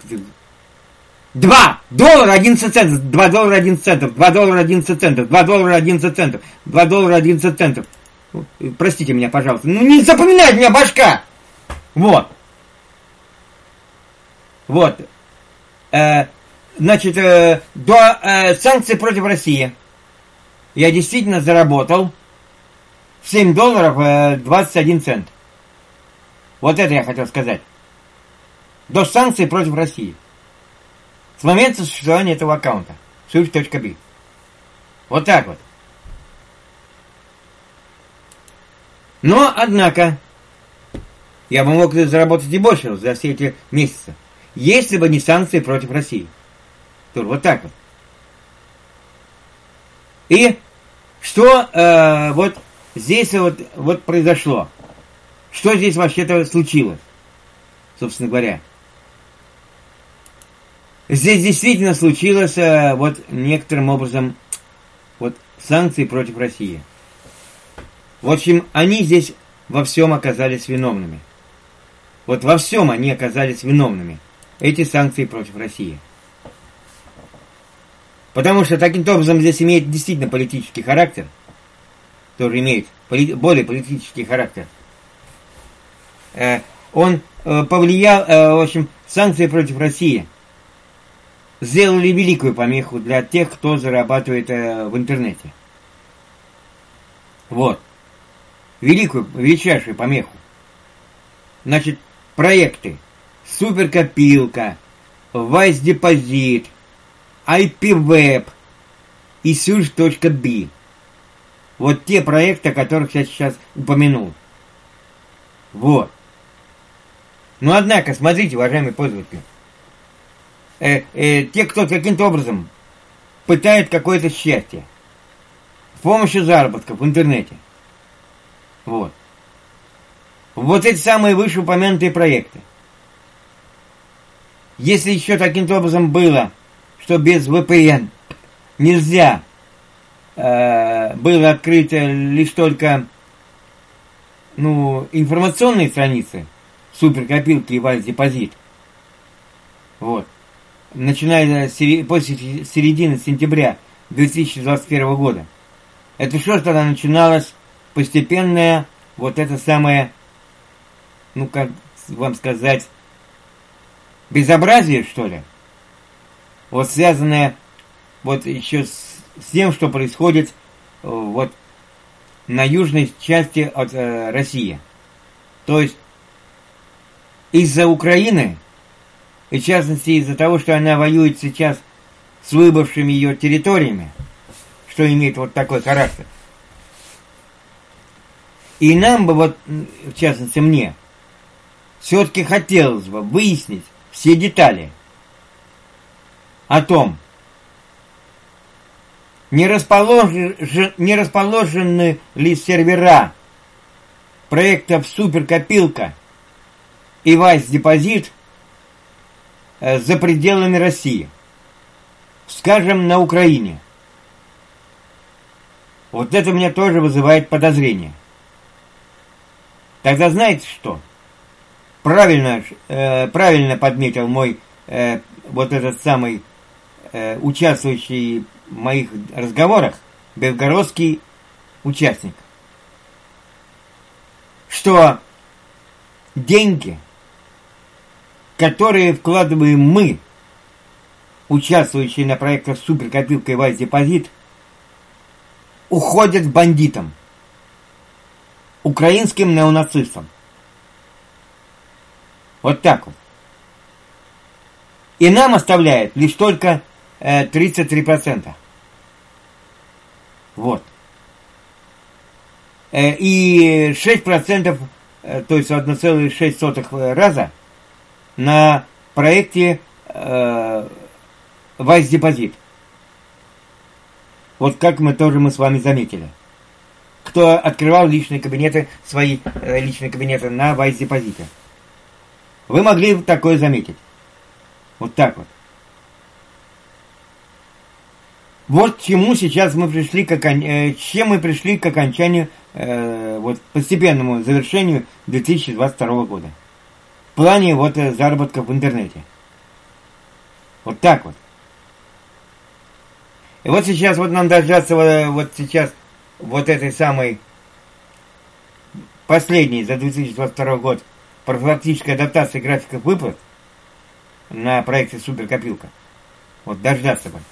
два доллара одиннадцать центов. два доллара одиннадцать центов. два доллара одиннадцать центов. два доллара одиннадцать центов. два доллара одиннадцать центов. Простите меня, пожалуйста. Ну не запоминай меня, башка! Вот. Вот. Э, значит, э, до э, санкций против России я действительно заработал семь долларов э, двадцать один цент. Вот это я хотел сказать. До санкций против России. С момента существования этого аккаунта. Swift точка би. Вот так вот. Но, однако, я бы мог заработать и больше за все эти месяцы, если бы не санкции против России. Тур, вот так вот. И что э, вот здесь вот, вот произошло? Что здесь вообще-то случилось? Собственно говоря. Здесь действительно случилось э, вот некоторым образом вот санкции против России. В общем, они здесь во всем оказались виновными. Вот во всем они оказались виновными. Эти санкции против России. Потому что таким образом здесь имеет действительно политический характер. Тоже имеет поли- более политический характер. Э, он э, повлиял, э, в общем, санкции против России сделали великую помеху для тех, кто зарабатывает э, в интернете. Вот. Великую, величайшую помеху. Значит, проекты Суперкопилка, Wise Deposit, ай пи Web и Swift точка би. Вот те проекты, о которых я сейчас упомянул. Вот. Но однако, смотрите, уважаемые пользователи, э, э, те, кто каким-то образом пытает какое-то счастье с помощью заработков в интернете. Вот. Вот эти самые вышеупомянутые проекты. Если еще таким-то образом было, что без ви пи эн нельзя э, было открыть лишь только ну, информационные страницы суперкопилки и Wise Deposit, вот, начиная с, после середины сентября две тысячи двадцать первого года, это что ж тогда начиналось постепенное вот это самое, ну как вам сказать, безобразие, что ли? Вот связанное вот еще с, с тем, что происходит вот на южной части от э, России. То есть из-за Украины, и в частности из-за того, что она воюет сейчас с выбывшими ее территориями, что имеет вот такой характер. И нам бы вот, в частности мне, все-таки хотелось бы выяснить все детали о том, не, расположен, не расположены ли сервера проектов Суперкопилка и Wise Deposit за пределами России, скажем, на Украине. Вот это меня тоже вызывает подозрение. Тогда знаете что? Правильно, э, правильно подметил мой э, вот этот самый э, участвующий в моих разговорах белгородский участник, что деньги, которые вкладываем мы, участвующие на проектах Суперкопилка и Wise Deposit, уходят бандитам, украинским неонацистам. Вот так вот. И нам оставляет лишь только э, тридцать три процента. Вот. Э, и шесть процентов, э, то есть одна целая шесть сотых раза на проекте э, Wise Deposit. Вот как мы тоже мы с вами заметили. Кто открывал личные кабинеты, свои э, личные кабинеты на Wise Deposit. Вы могли такое заметить. Вот так вот. Вот к чему сейчас мы пришли, к окон... э, чем мы пришли к окончанию, э, вот постепенному завершению две тысячи двадцать второго года. В плане вот э, заработка в интернете. Вот так вот. И вот сейчас вот нам дождаться вот, вот сейчас вот этой самой последней за две тысячи двадцать второй год профилактической адаптации графиков выплат на проекте Суперкопилка. Вот дождаться бы.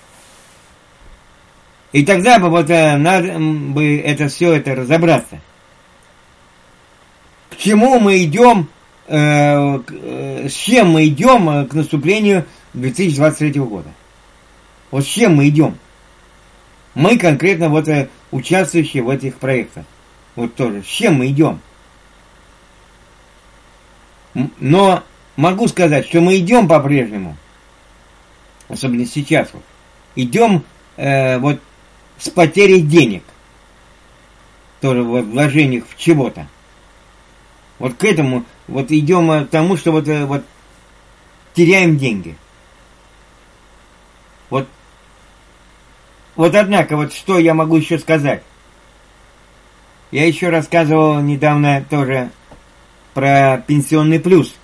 И тогда бы вот э, надо бы это все это разобраться. К чему мы идем, э, к, э, с чем мы идем э, к наступлению две тысячи двадцать третьего года. Вот с чем мы идем. Мы конкретно вот э, участвующие в этих проектах. Вот тоже. С чем мы идем. Но могу сказать, что мы идем по-прежнему, особенно сейчас, вот, идем э, вот с потерей денег, тоже вот вложениях в чего-то. Вот к этому, вот идем к тому, что вот, э, вот теряем деньги. Вот, вот однако, вот что я могу еще сказать. Я еще рассказывал недавно тоже про пенсионный плюс.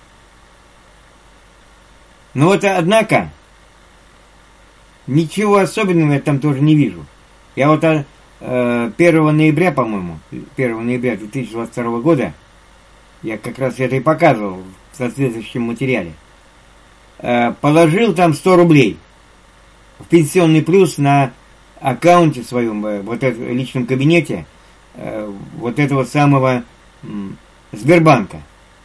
Но вот, однако, ничего особенного я там тоже не вижу. Я вот э, первого ноября, по-моему, первого ноября две тысячи двадцать второго года, я как раз это и показывал в соответствующем материале, э, положил там сто рублей в пенсионный плюс на аккаунте своем, э, вот это, в личном кабинете, э, вот этого самого э, Сбербанка.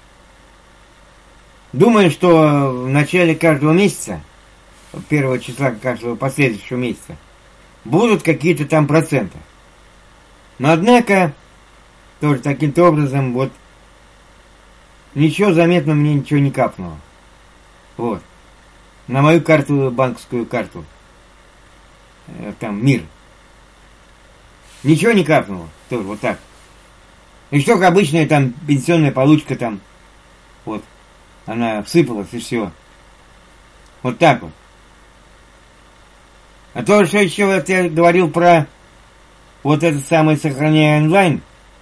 Думаю, что в начале каждого месяца, первого числа каждого последующего месяца, будут какие-то там проценты. Но однако, тоже таким-то образом, вот, ничего заметно мне ничего не капнуло. Вот. На мою карту, банковскую карту. Э, там, МИР. Ничего не капнуло. Тоже вот так. И что, как обычная там пенсионная получка там, вот, она всыпалась и все. Вот так вот. А то, что еще вот я говорил про вот это самое сохранение онлайн,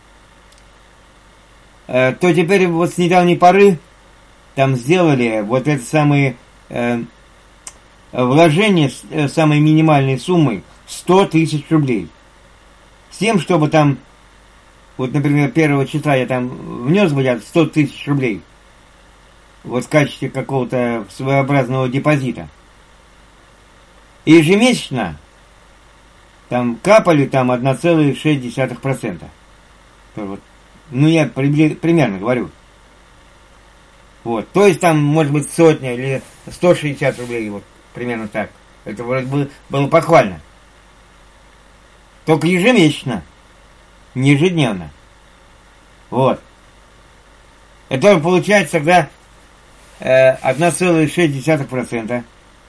э, то теперь вот с недавней поры там сделали вот это самые э, вложения с э, самой минимальной суммой сто тысяч рублей. С тем, чтобы там, вот, например, первого числа я там внес бы сто тысяч рублей, вот в качестве какого-то своеобразного депозита. И ежемесячно там капали там одна целая шесть десятых процента. Вот. Ну, я при, примерно говорю. Вот. То есть там, может быть, сотня или сто шестьдесят рублей, вот примерно так. Это вроде бы было похвально. Только ежемесячно, не ежедневно. Вот. Это получается тогда э, одна целая шесть десятых процента.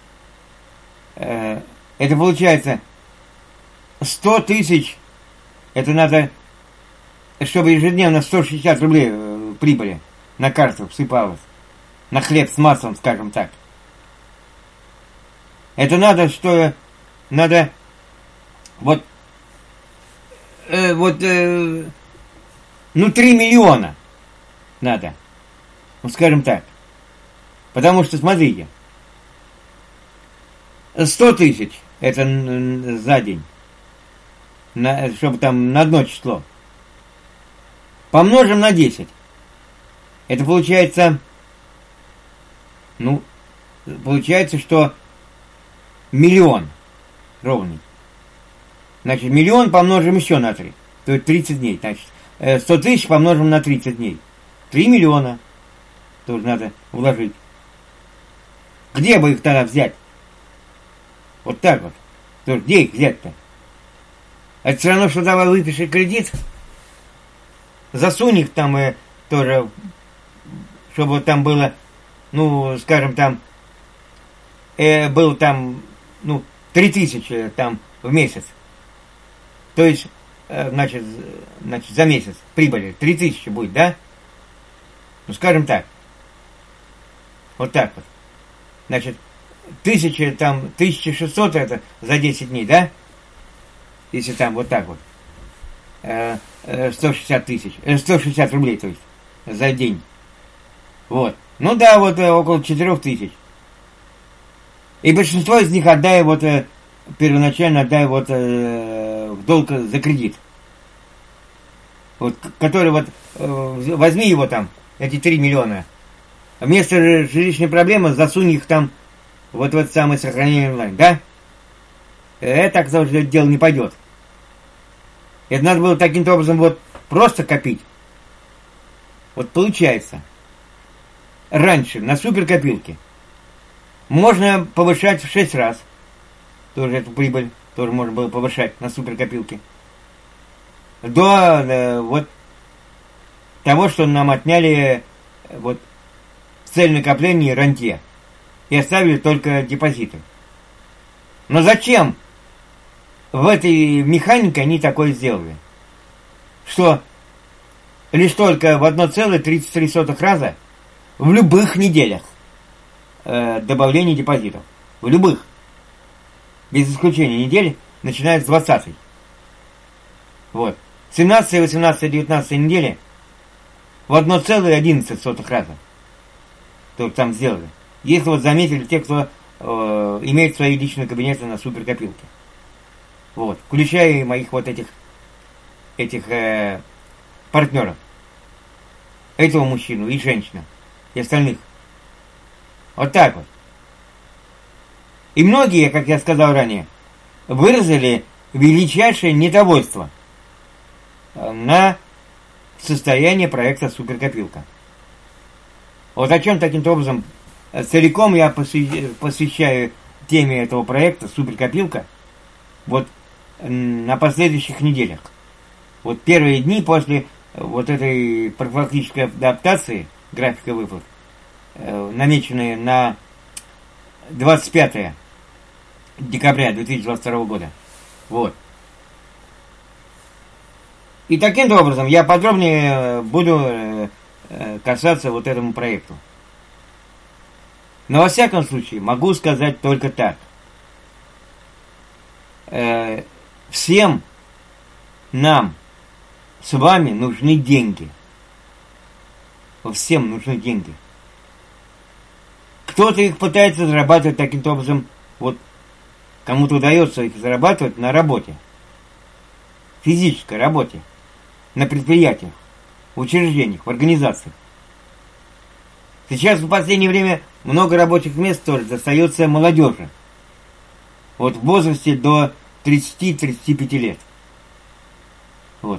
Э, это получается сто тысяч. Это надо, чтобы ежедневно сто шестьдесят рублей э, прибыли на карту всыпалось. На хлеб с маслом, скажем так. Это надо, что надо вот э, вот э, ну три миллиона надо. Ну, скажем так. Потому что, смотрите, сто тысяч это за день, на, чтобы там на одно число. Помножим на десять. Это получается, ну, получается, что миллион ровный. Значит, миллион помножим еще на три. То есть тридцать дней. Значит, сто тысяч помножим на тридцать дней. три миллиона тоже надо вложить. Где бы их тогда взять? Вот так вот. То есть, где их взять-то? Это все равно, что давай выпиши кредит, засунь их там и тоже, чтобы там было, ну, скажем, там, э, был там, ну, три тысячи там в месяц. То есть, э, значит, значит, за месяц прибыли три тысячи будет, да? Ну, скажем так. Вот так вот. Значит, тысяча там, тысяча шестьсот это за десять дней, да? Если там вот так вот. Э, э, сто шестьдесят тысяч. Э, сто шестьдесят рублей, то есть, за день. Вот. Ну да, вот э, около четырех тысяч. И большинство из них отдай вот, э, первоначально отдай вот э, в долг за кредит. Вот, который вот, э, возьми его там, эти три миллиона. Вместо жилищной проблемы засунь их там вот в это самое сохранение онлайн, да? Это так тоже дело не пойдет. Это надо было таким-то образом вот просто копить. Вот получается. Раньше на суперкопилке можно повышать в шесть раз. Тоже эту прибыль тоже можно было повышать на суперкопилке. До э, вот того, что нам отняли э, вот цель накопления и рантье. И оставили только депозиты. Но зачем в этой механике они такое сделали? Что лишь только в одна целая тридцать три сотых раза в любых неделях э, добавление депозитов. В любых. Без исключения недели, начиная с двадцатой. Вот. семнадцатая, восемнадцатая, девятнадцатая недели в одна целая одиннадцать сотых раза. То, что там сделали. Если вот заметили те, кто э, имеет свои личные кабинеты на суперкопилке. Вот. Включая и моих вот этих этих э, партнеров. Этого мужчину и женщину. И остальных. Вот так вот. И многие, как я сказал ранее, выразили величайшее недовольство на состояние проекта «Суперкопилка». Вот о чем таким образом целиком я посвящаю теме этого проекта «Суперкопилка» вот на последующих неделях. Вот первые дни после вот этой профилактической адаптации графика выплат, намеченные на двадцать пятое декабря две тысячи двадцать второго года. Вот. И таким образом я подробнее буду касаться вот этому проекту. Но во всяком случае могу сказать только так. Всем нам с вами нужны деньги. Всем нужны деньги. Кто-то их пытается зарабатывать таким образом, вот кому-то удается их зарабатывать на работе. Физической работе. На предприятиях, в учреждениях, в организациях. Сейчас в последнее время много рабочих мест тоже достается молодежи. Вот в возрасте до тридцати-тридцати пяти лет. Вот.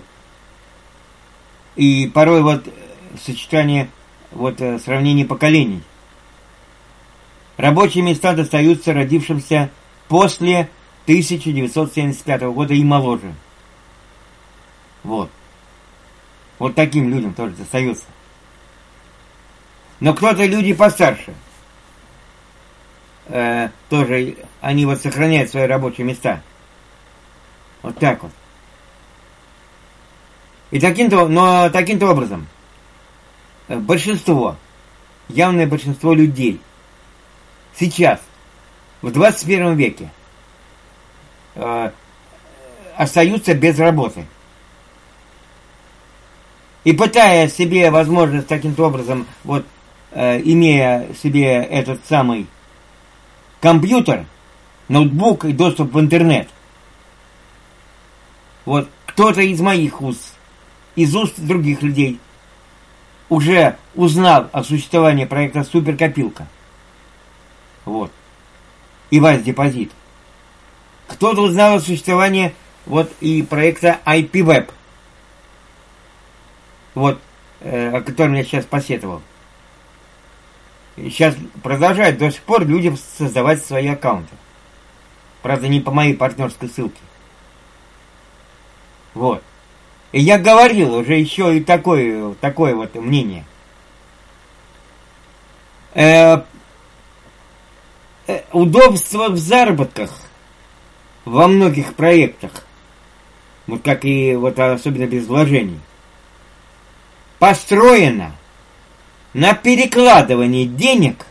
И порой вот сочетание, вот сравнение поколений. Рабочие места достаются родившимся после тысяча девятьсот семьдесят пятого года и моложе. Вот. Вот таким людям тоже достается. Но кто-то люди постарше. Э, тоже они вот сохраняют свои рабочие места. Вот так вот. И таким-то, но таким-то образом большинство, явное большинство людей сейчас, в двадцать первом веке, э, остаются без работы. И пытаясь себе возможность таким-то образом, вот, э, имея себе этот самый компьютер, ноутбук и доступ в интернет, вот, кто-то из моих уст, из уст других людей, уже узнал о существовании проекта «Суперкопилка». Вот. И ваш депозит. Кто-то узнал о существовании вот и проекта ай пи веб. Вот, э, о котором я сейчас посетовал. сейчас продолжают до сих пор люди создавать свои аккаунты. Правда, не по моей партнерской ссылке. Вот. И я говорил уже еще и такое, такое вот мнение. Э, э, удобство в заработках во многих проектах, вот как и вот особенно без вложений, построено на перекладывании денег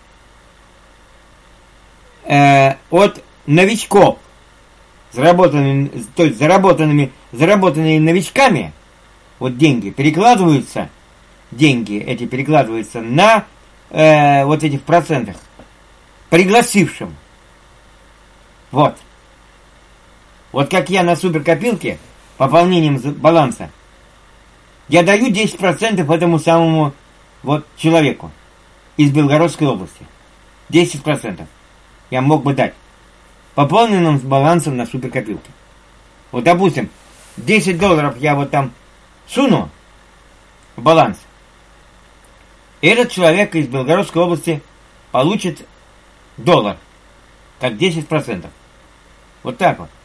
э, от новичков, заработанными, то есть заработанными, заработанные новичками, вот деньги перекладываются, деньги эти перекладываются на э, вот этих процентах пригласившим. Вот. Вот как я на суперкопилке пополнением баланса я даю десять процентов этому самому вот человеку из Белгородской области. десять процентов я мог бы дать пополненным балансом на суперкопилке. Вот, допустим, десять долларов я вот там суну в баланс. И этот человек из Белгородской области получит доллар, как десять процентов. Вот так вот.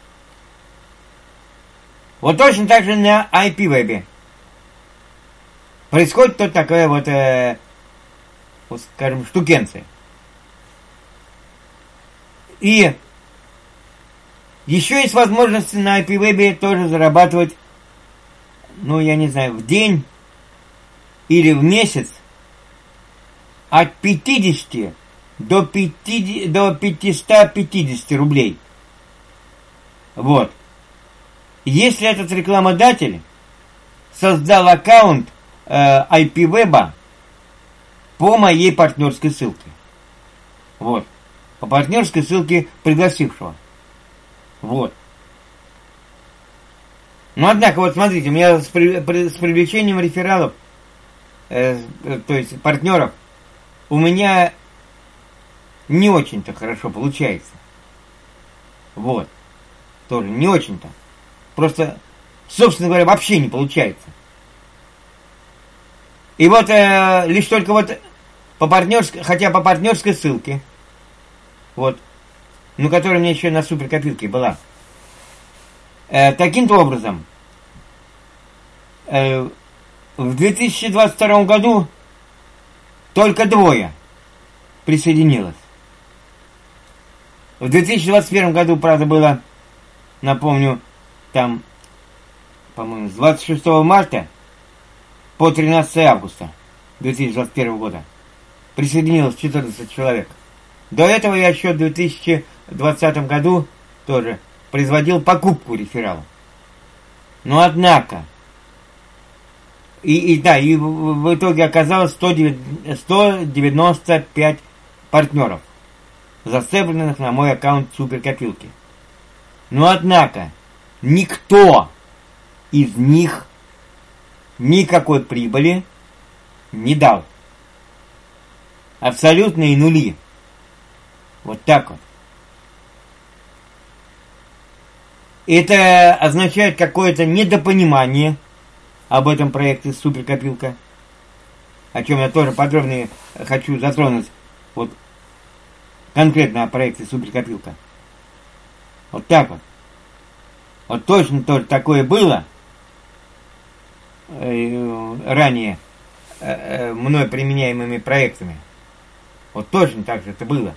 Вот точно так же на ай пи-вебе. Происходит тут такая вот, э, вот, скажем, штукенция. И еще есть возможность на ай пи-вебе тоже зарабатывать, ну, я не знаю, в день или в месяц от пятидесяти до пятидесяти, до пятисот пятидесяти рублей. Вот. Если этот рекламодатель создал аккаунт э, ай пи-веба по моей партнерской ссылке. Вот. По партнерской ссылке пригласившего. Вот. Ну, однако, вот смотрите, у меня с, при, при, с привлечением рефералов, э, э, то есть партнеров, у меня не очень-то хорошо получается. Вот. Тоже не очень-то. Просто, собственно говоря, вообще не получается. И вот э, лишь только вот по партнерской, хотя по партнерской ссылке, вот, ну, которая у меня еще на суперкопилке была, э, таким-то образом, э, в две тысячи двадцать втором году только двое присоединилось. В две тысячи двадцать первом году, правда, было, напомню, там, по-моему, с двадцать шестого марта по тринадцатое августа две тысячи двадцать первого года присоединилось четырнадцать человек. До этого я еще в две тысячи двадцатом году тоже производил покупку рефералов. Но однако, и, и да, и в, в итоге оказалось сто девяносто пять партнеров, зацепленных на мой аккаунт суперкопилки. Но однако, никто из них никакой прибыли не дал. Абсолютные нули. Вот так вот. Это означает какое-то недопонимание об этом проекте суперкопилка, о чем я тоже подробнее хочу затронуть, вот конкретно о проекте суперкопилка. Вот так вот. Вот точно тоже такое было э, ранее э, мной применяемыми проектами. Вот точно так же это было.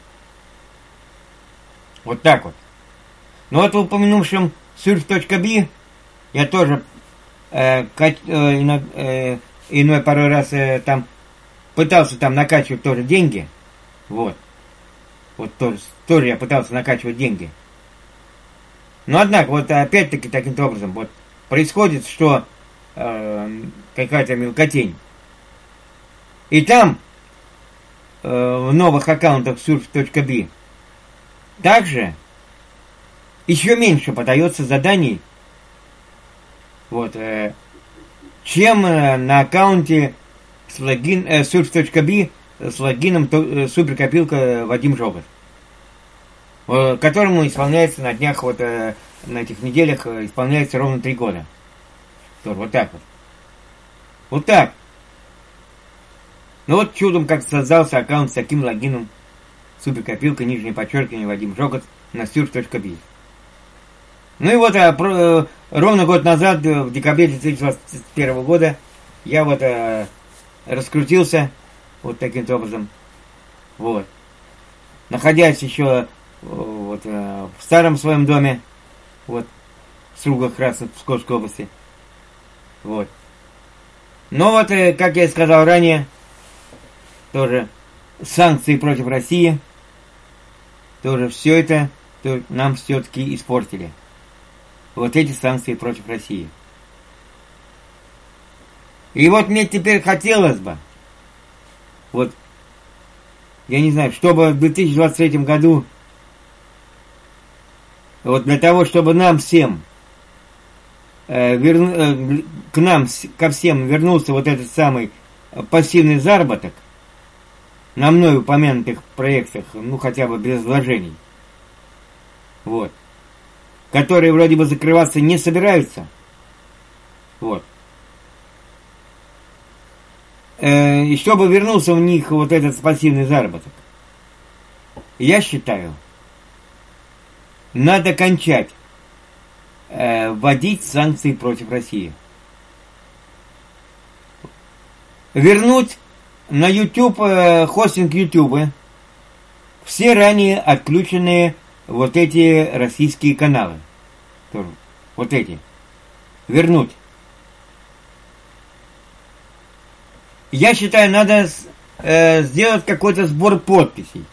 Вот так вот. Но вот в упомянувшем surf точка би я тоже э, кать, э, ино, э, иной порой раз э, там пытался там накачивать тоже деньги. Вот. Вот тоже, тоже я пытался накачивать деньги. Но однако, вот опять-таки таким образом, вот происходит, что э, какая-то мелкотень. И там, э, в новых аккаунтах surf точка би, также еще меньше подается заданий, вот, э, чем э, на аккаунте с логин, э, surf точка би с логином э, суперкопилка Вадим Жогов, э, которому исполняется на днях, вот э, на этих неделях э, исполняется ровно три года. Тоже вот так вот. Вот так. Ну вот чудом как создался аккаунт с таким логином. Суперкопилка, нижнее подчеркивание, Вадим Жокот, на стюрт.би. Ну и вот а, про, ровно год назад, в декабре две тысячи двадцать первого года, я вот а, раскрутился вот таким образом. Вот. Находясь еще вот, а, в старом своем доме, вот, в Стругах Красных, Псковской области. Вот. Но вот, как я и сказал ранее, тоже санкции против России, тоже все это то нам все-таки испортили. Вот эти санкции против России. И вот мне теперь хотелось бы, вот, я не знаю, чтобы в две тысячи двадцать третьем году, вот для того, чтобы нам всем, э, верну, э, к нам, ко всем вернулся вот этот самый пассивный заработок, на мной упомянутых проектах, ну хотя бы без вложений, вот, которые вроде бы закрываться не собираются, вот, э, и чтобы вернулся в них вот этот пассивный заработок, я считаю, надо кончать э, вводить санкции против России, вернуть на YouTube, э, хостинг YouTube, все ранее отключенные вот эти российские каналы. Тоже, вот эти. Вернуть. Я считаю, надо э, сделать какой-то сбор подписей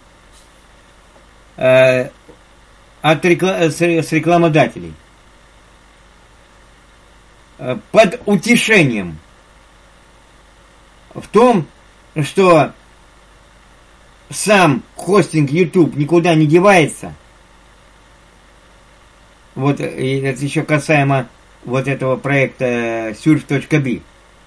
э, от рекла- с, с рекламодателей. Э, под утешением в том, что сам хостинг YouTube никуда не девается. Вот это еще касаемо вот этого проекта surf.bi.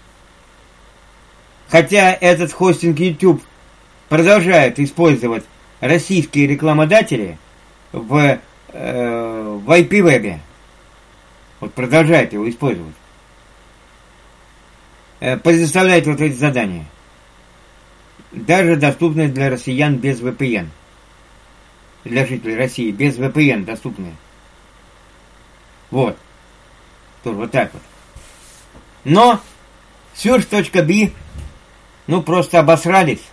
Хотя этот хостинг YouTube продолжает использовать российские рекламодатели в, э, в ай пи-вебе. Вот продолжает его использовать. Предоставляет вот эти задания. Даже доступные для россиян без ви пи эн. Для жителей России без ви пи эн доступные. Вот. Тоже вот так вот. Но surf.bi ну просто обосрались.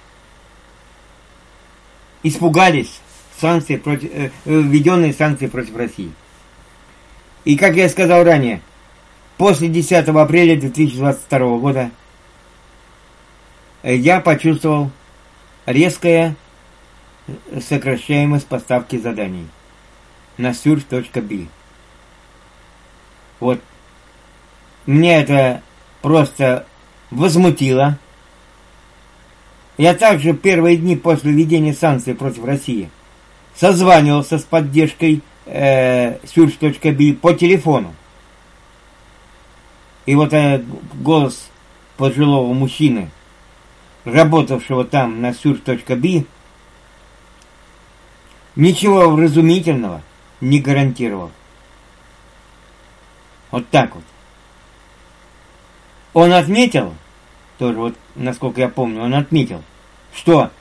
Испугались санкции против, э, введенные санкции против России. И как я сказал ранее, после десятого апреля две тысячи двадцать второго года я почувствовал резкое сокращаемость поставки заданий на surf.bi. Вот. Меня это просто возмутило. Я также первые дни после введения санкций против России созванивался с поддержкой э, surf.bi по телефону. И вот э, голос пожилого мужчины, работавшего там на surf.bi, ничего вразумительного не гарантировал. Вот так вот. Он отметил, тоже вот, насколько я помню, он отметил, что,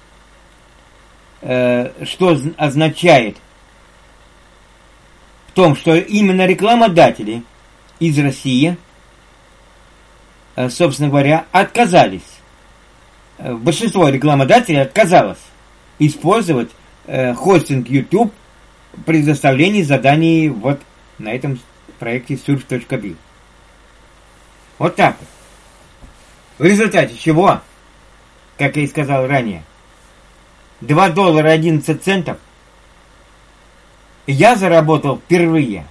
э, что означает в том, что именно рекламодатели из России, э, собственно говоря, отказались. Э, большинство рекламодателей отказалось использовать э, хостинг YouTube при предоставлении заданий вот на этом проекте surf.bi. Вот так вот. В результате чего, как я и сказал ранее, два доллара одиннадцать центов я заработал впервые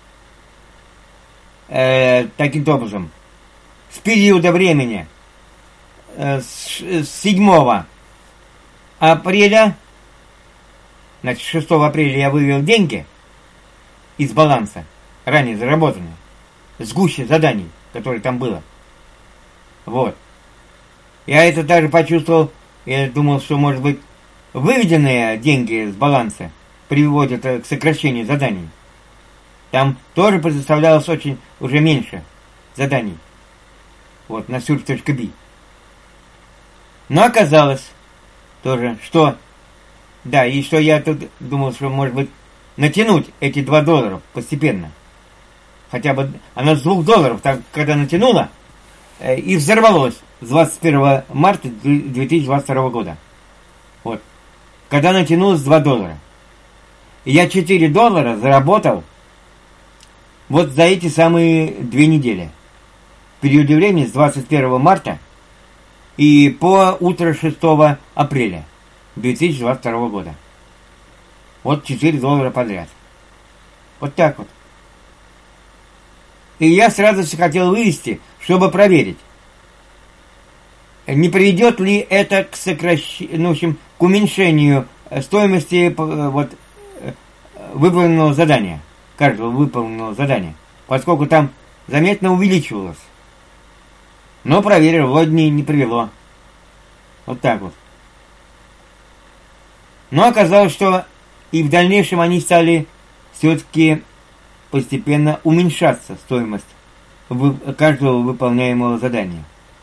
э, таким образом с периода времени э, с, с седьмого апреля, значит, шестого апреля я вывел деньги из баланса, ранее заработанные, с гуще заданий, которые там было. Вот. Я это даже почувствовал, я думал, что, может быть, выведенные деньги с баланса приводят к сокращению заданий. Там тоже предоставлялось очень уже меньше заданий. Вот, на surf.bi. Но оказалось тоже, что... Да, и что я тут думал, что, может быть, натянуть эти два доллара постепенно. Хотя бы оно с двух долларов, так, когда натянуло, э, и взорвалось с двадцать первого марта две тысячи двадцать второго года. Вот. Когда натянулось два доллара. И я четыре доллара заработал вот за эти самые две недели. В периоде времени с двадцать первого марта и по утро шестого апреля две тысячи двадцать второго года. Вот четыре доллара подряд. Вот так вот. И я сразу же хотел вывести, чтобы проверить, не приведет ли это к сокращению, ну, в общем, к уменьшению стоимости вот, выполненного задания, каждого выполненного задания, поскольку там заметно увеличивалось. Но проверил, вроде не, не привело. Вот так вот. Но оказалось, что и в дальнейшем они стали все-таки постепенно уменьшаться, стоимость каждого выполняемого задания.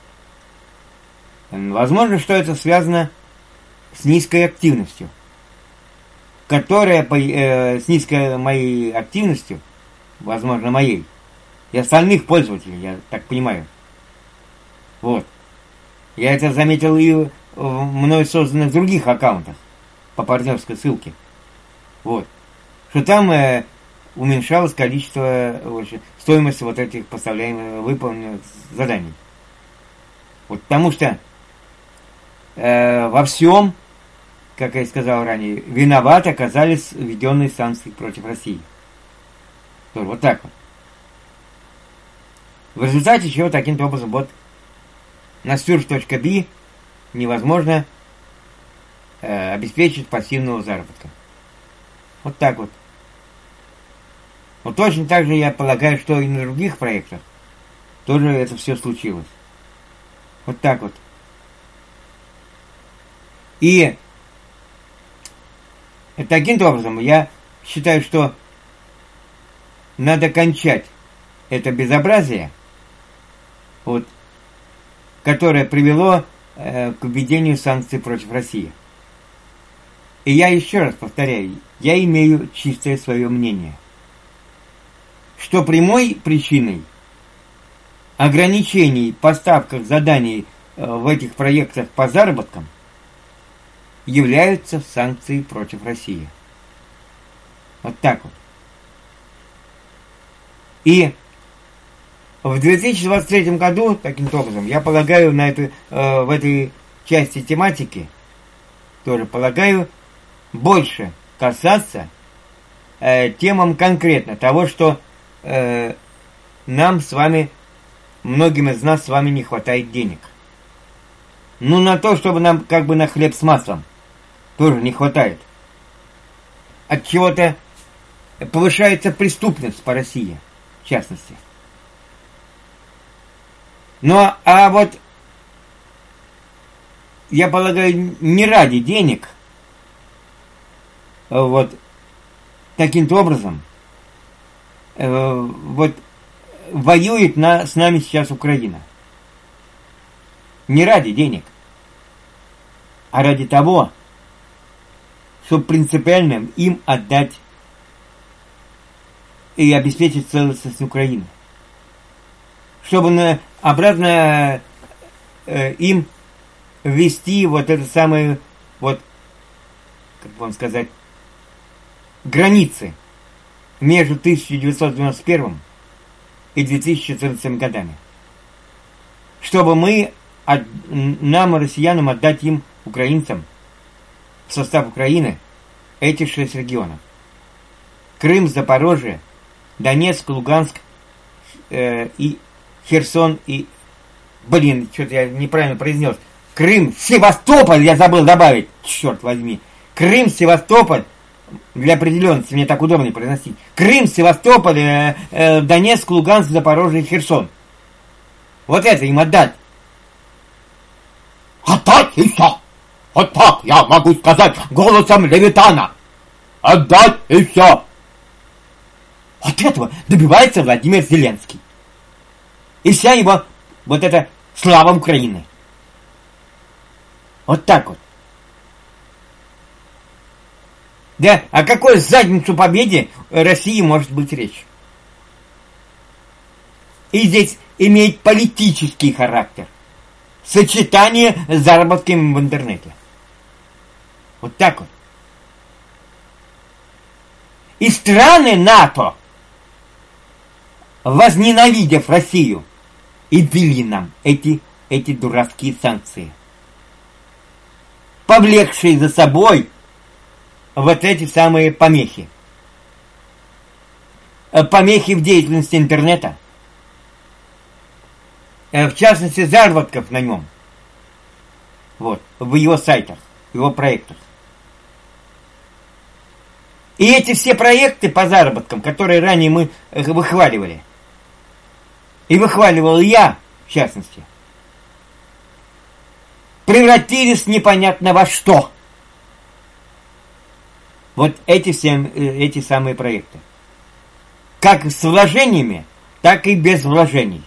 Возможно, что это связано с низкой активностью, которая э, с низкой моей активностью, возможно, моей, и остальных пользователей, я так понимаю. Вот. Я это заметил и в мной созданных других аккаунтах по партнерской ссылке. Вот. Что там э, уменьшалось количество, вообще, стоимости вот этих поставляемых, выполненных заданий. Вот потому что э, во всем, как я и сказал ранее, виноваты оказались введенные санкции против России. Тоже вот так вот. В результате чего таким образом вот на surf точка би невозможно э, обеспечить пассивного заработка. Вот так вот. Вот точно так же я полагаю, что и на других проектах тоже это все случилось. Вот так вот. И таким образом я считаю, что надо кончать это безобразие, вот, которое привело э, к введению санкций против России. И я еще раз повторяю, я имею чистое свое мнение, что прямой причиной ограничений в поставках заданий э, в этих проектах по заработкам являются санкции против России. Вот так вот. И в две тысячи двадцать третьем году, таким образом, я полагаю, на эту, э, в этой части тематики, тоже полагаю, больше касаться э, темам конкретно того, что э, нам с вами, многим из нас с вами не хватает денег. Ну, на то, чтобы нам как бы на хлеб с маслом тоже не хватает. От чего-то повышается преступность по России, в частности. Но, а вот, я полагаю, не ради денег, вот, таким-то образом, э, вот, воюет на, с нами сейчас Украина. Не ради денег, а ради того, чтобы принципиально им отдать и обеспечить целостность Украины. Чтобы на, обратно э, им ввести вот это самое, вот, как вам сказать, границы между тысяча девятьсот девяносто первым и две тысячи четырнадцатым годами. Чтобы мы, от, нам, россиянам, отдать им, украинцам, в состав Украины, эти шесть регионов. Крым, Запорожье, Донецк, Луганск э, и Херсон и... Блин, что-то я неправильно произнес. Крым, Севастополь, я забыл добавить. Черт возьми. Крым, Севастополь. Для определенности, мне так удобнее произносить. Крым, Севастополь, э, э, Донецк, Луганск, Запорожье и Херсон. Вот это им отдать. Отдать и все. Вот так я могу сказать голосом Левитана. Отдать и все. Вот этого добивается Владимир Зеленский. И вся его вот эта слава Украины. Вот так вот. Да, о какой задницу победе России может быть речь? И здесь имеет политический характер. Сочетание с заработками в интернете. Вот так вот. И страны НАТО, возненавидев Россию, и ввели нам эти, эти дурацкие санкции, повлекшие за собой вот эти самые помехи. Помехи в деятельности интернета, в частности, заработков на нем, вот, в его сайтах, в его проектах. И эти все проекты по заработкам, которые ранее мы выхваливали, и выхваливал я, в частности, превратились непонятно во что. Вот эти, все, эти самые проекты. Как с вложениями, так и без вложений.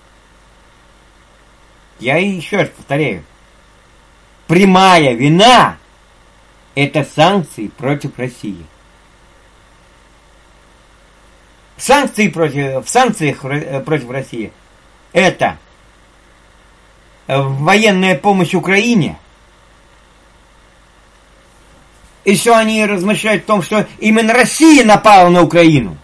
Я еще раз повторяю. Прямая вина – это санкции против России. Санкции против, в санкциях против России – это военная помощь Украине. Еще они размышляют в том, что именно Россия напала на Украину.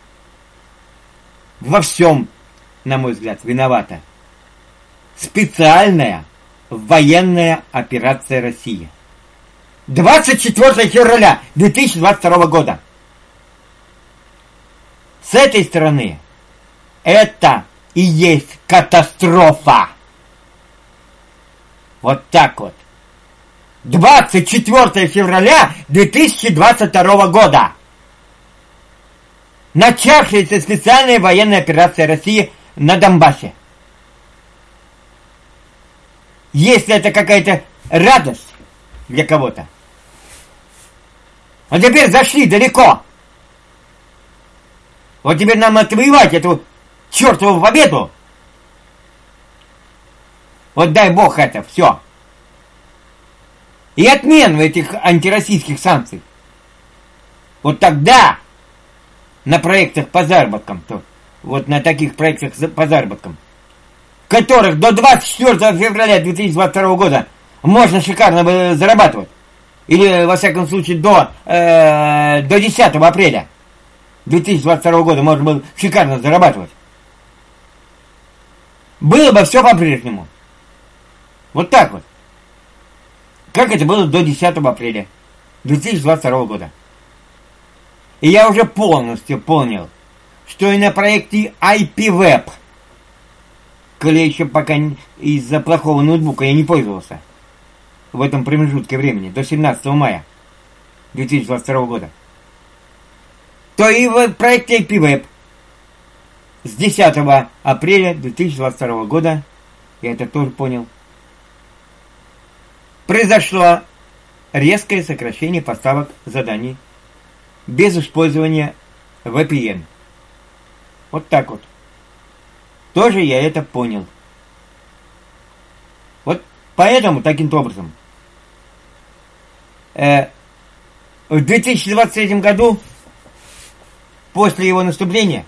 Во всем, на мой взгляд, виновата специальная военная операция России. двадцать четвёртого февраля две тысячи двадцать второго года. С этой стороны это и есть катастрофа. Вот так вот. двадцать четвёртого февраля две тысячи двадцать второго года. Начавшаяся специальная военная операция России на Донбассе. Если это какая-то радость для кого-то. А теперь зашли далеко. Вот теперь нам отвоевать эту чертову победу. Вот дай бог это, все. И отмену этих антироссийских санкций. Вот тогда на проектах по заработкам, то, вот на таких проектах по заработкам, в которых до двадцать четвёртого февраля две тысячи двадцать второго года можно шикарно зарабатывать. Или, во всяком случае, до, э, до десятого апреля две тысячи двадцать второго года можно было шикарно зарабатывать. Было бы все по-прежнему. Вот так вот. Как это было до десятого апреля две тысячи двадцать второго года. И я уже полностью понял, что и на проекте ай пи веб, коли еще пока из-за плохого ноутбука я не пользовался в этом промежутке времени, до семнадцатого мая две тысячи двадцать второго года, то и в проекте ай пи веб с десятого апреля две тысячи двадцать второго года, я это тоже понял, произошло резкое сокращение поставок заданий без использования ви пи эн. Вот так вот. Тоже я это понял. Вот поэтому, таким образом, э, в две тысячи двадцать третьем году, после его наступления,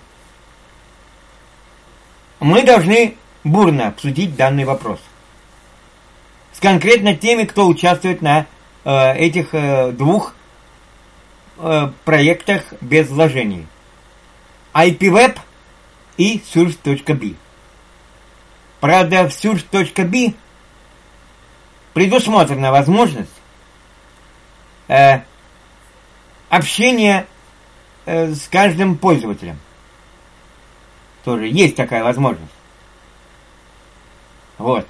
мы должны бурно обсудить данный вопрос. С конкретно теми, кто участвует на э, этих э, двух э, проектах без вложений. ай пи веб и source точка би. Правда, в source точка би предусмотрена возможность э, общения э, с каждым пользователем. Тоже есть такая возможность. Вот.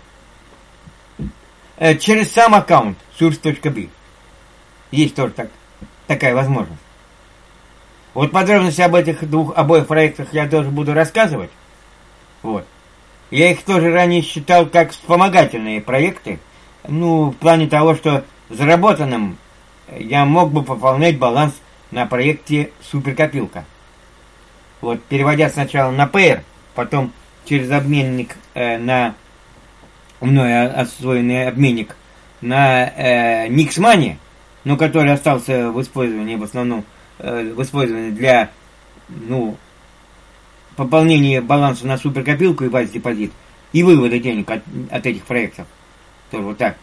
Э, через сам аккаунт source точка би. Есть тоже так, такая возможность. Вот подробности об этих двух обоих проектах я тоже буду рассказывать. Вот. Я их тоже ранее считал как вспомогательные проекты. Ну, в плане того, что заработанным я мог бы пополнять баланс на проекте Суперкопилка. Вот, переводя сначала на Payer, потом через обменник э, на мной освоенный обменник на э, Nixmoney, ну, который остался в использовании, в основном, э, в использовании для, ну, пополнения баланса на суперкопилку и базе депозит, и вывода денег от, от этих проектов. Тоже вот так.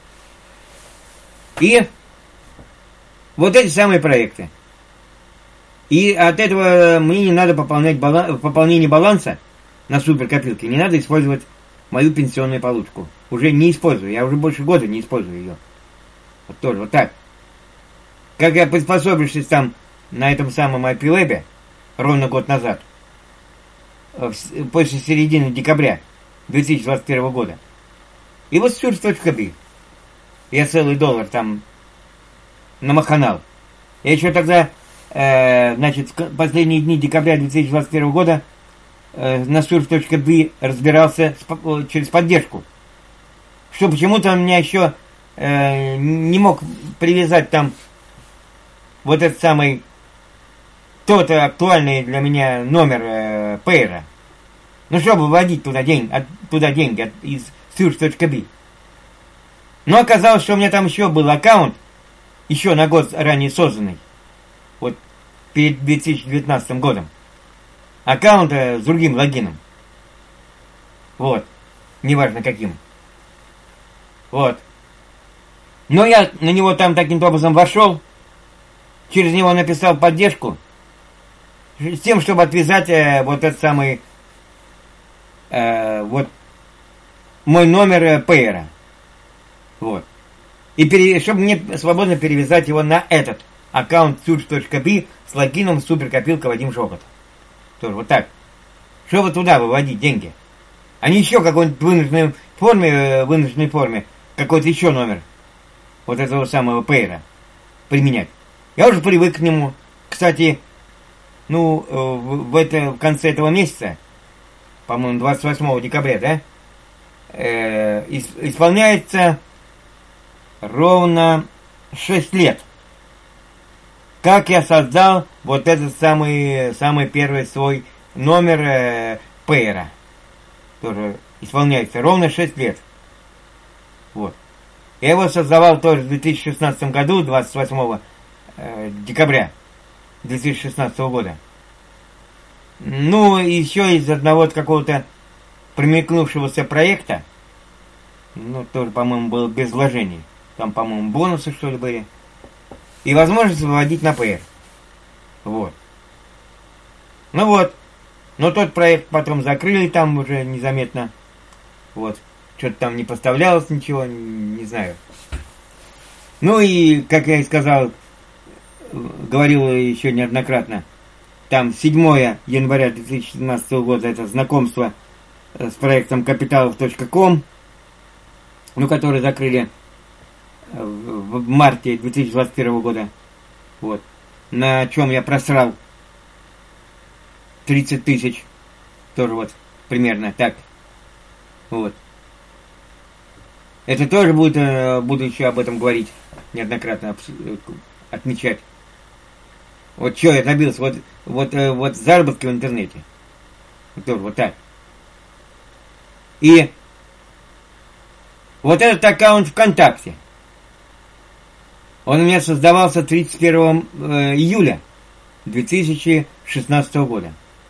И вот эти самые проекты. И от этого мне не надо пополнять баланс, пополнение баланса на суперкопилке, не надо использовать мою пенсионную получку. Уже не использую, я уже больше года не использую ее. Вот тоже вот так. Как я приспособившись там на этом самом ай пи Lab ровно год назад, после середины декабря две тысячи двадцать первого года. И вот сюрс точка би. Я целый доллар там намаханал. Я еще тогда, э, значит, в последние дни декабря две тысячи двадцать первого года э, на сюрс точка би разбирался с, через поддержку. Что почему-то он меня еще э, не мог привязать там вот этот самый тот актуальный для меня номер э, пейера. Ну, чтобы вводить туда, день, от, туда деньги от, из сюрс точка би. Но оказалось, что у меня там еще был аккаунт, еще на год ранее созданный, вот перед две тысячи девятнадцатым годом. Аккаунт э, с другим логином. Вот. Неважно каким. Вот. Но я на него там таким образом вошел, через него написал поддержку, с тем, чтобы отвязать э, вот этот самый, э, вот, мой номер э, пейера. Вот. И пере, чтобы мне свободно перевязать его на этот аккаунт сюрс точка би с логином суперкопилка Вадим Жогот. Тоже вот так. Чтобы туда выводить деньги. А не еще какой-нибудь вынужденной форме, вынужденной форме, какой-то еще номер вот этого самого пейера применять. Я уже привык к нему. Кстати, ну, в, в, это, в конце этого месяца, по-моему, двадцать восьмого декабря, да, э, исполняется ровно шесть лет. Как я создал вот этот самый, самый первый свой номер э, пейера. Тоже исполняется ровно шесть лет. Вот. Я его создавал тоже в две тысячи шестнадцатом году, двадцать восьмого э, декабря две тысячи шестнадцатого года. Ну, еще из одного какого-то промелькнувшегося проекта, ну, тоже, по-моему, было без вложений. Там, по-моему, бонусы, что ли, были. И возможность выводить на пейер. Вот. Ну вот. Но тот проект потом закрыли там уже незаметно. Вот. Что-то там не поставлялось ничего, не знаю. Ну и, как я и сказал, говорил еще неоднократно, там седьмого января две тысячи семнадцатого года это знакомство с проектом капиталов точка ком, ну, который закрыли в марте две тысячи двадцать первого года. Вот. На чем я просрал тридцать тысяч. Тоже вот примерно так. Вот. Это тоже будет, буду еще об этом говорить, неоднократно отмечать. Вот что я добился, вот, вот, вот заработки в интернете. Тоже вот так. И вот этот аккаунт ВКонтакте. Он у меня создавался тридцать первого июля две тысячи шестнадцатого года.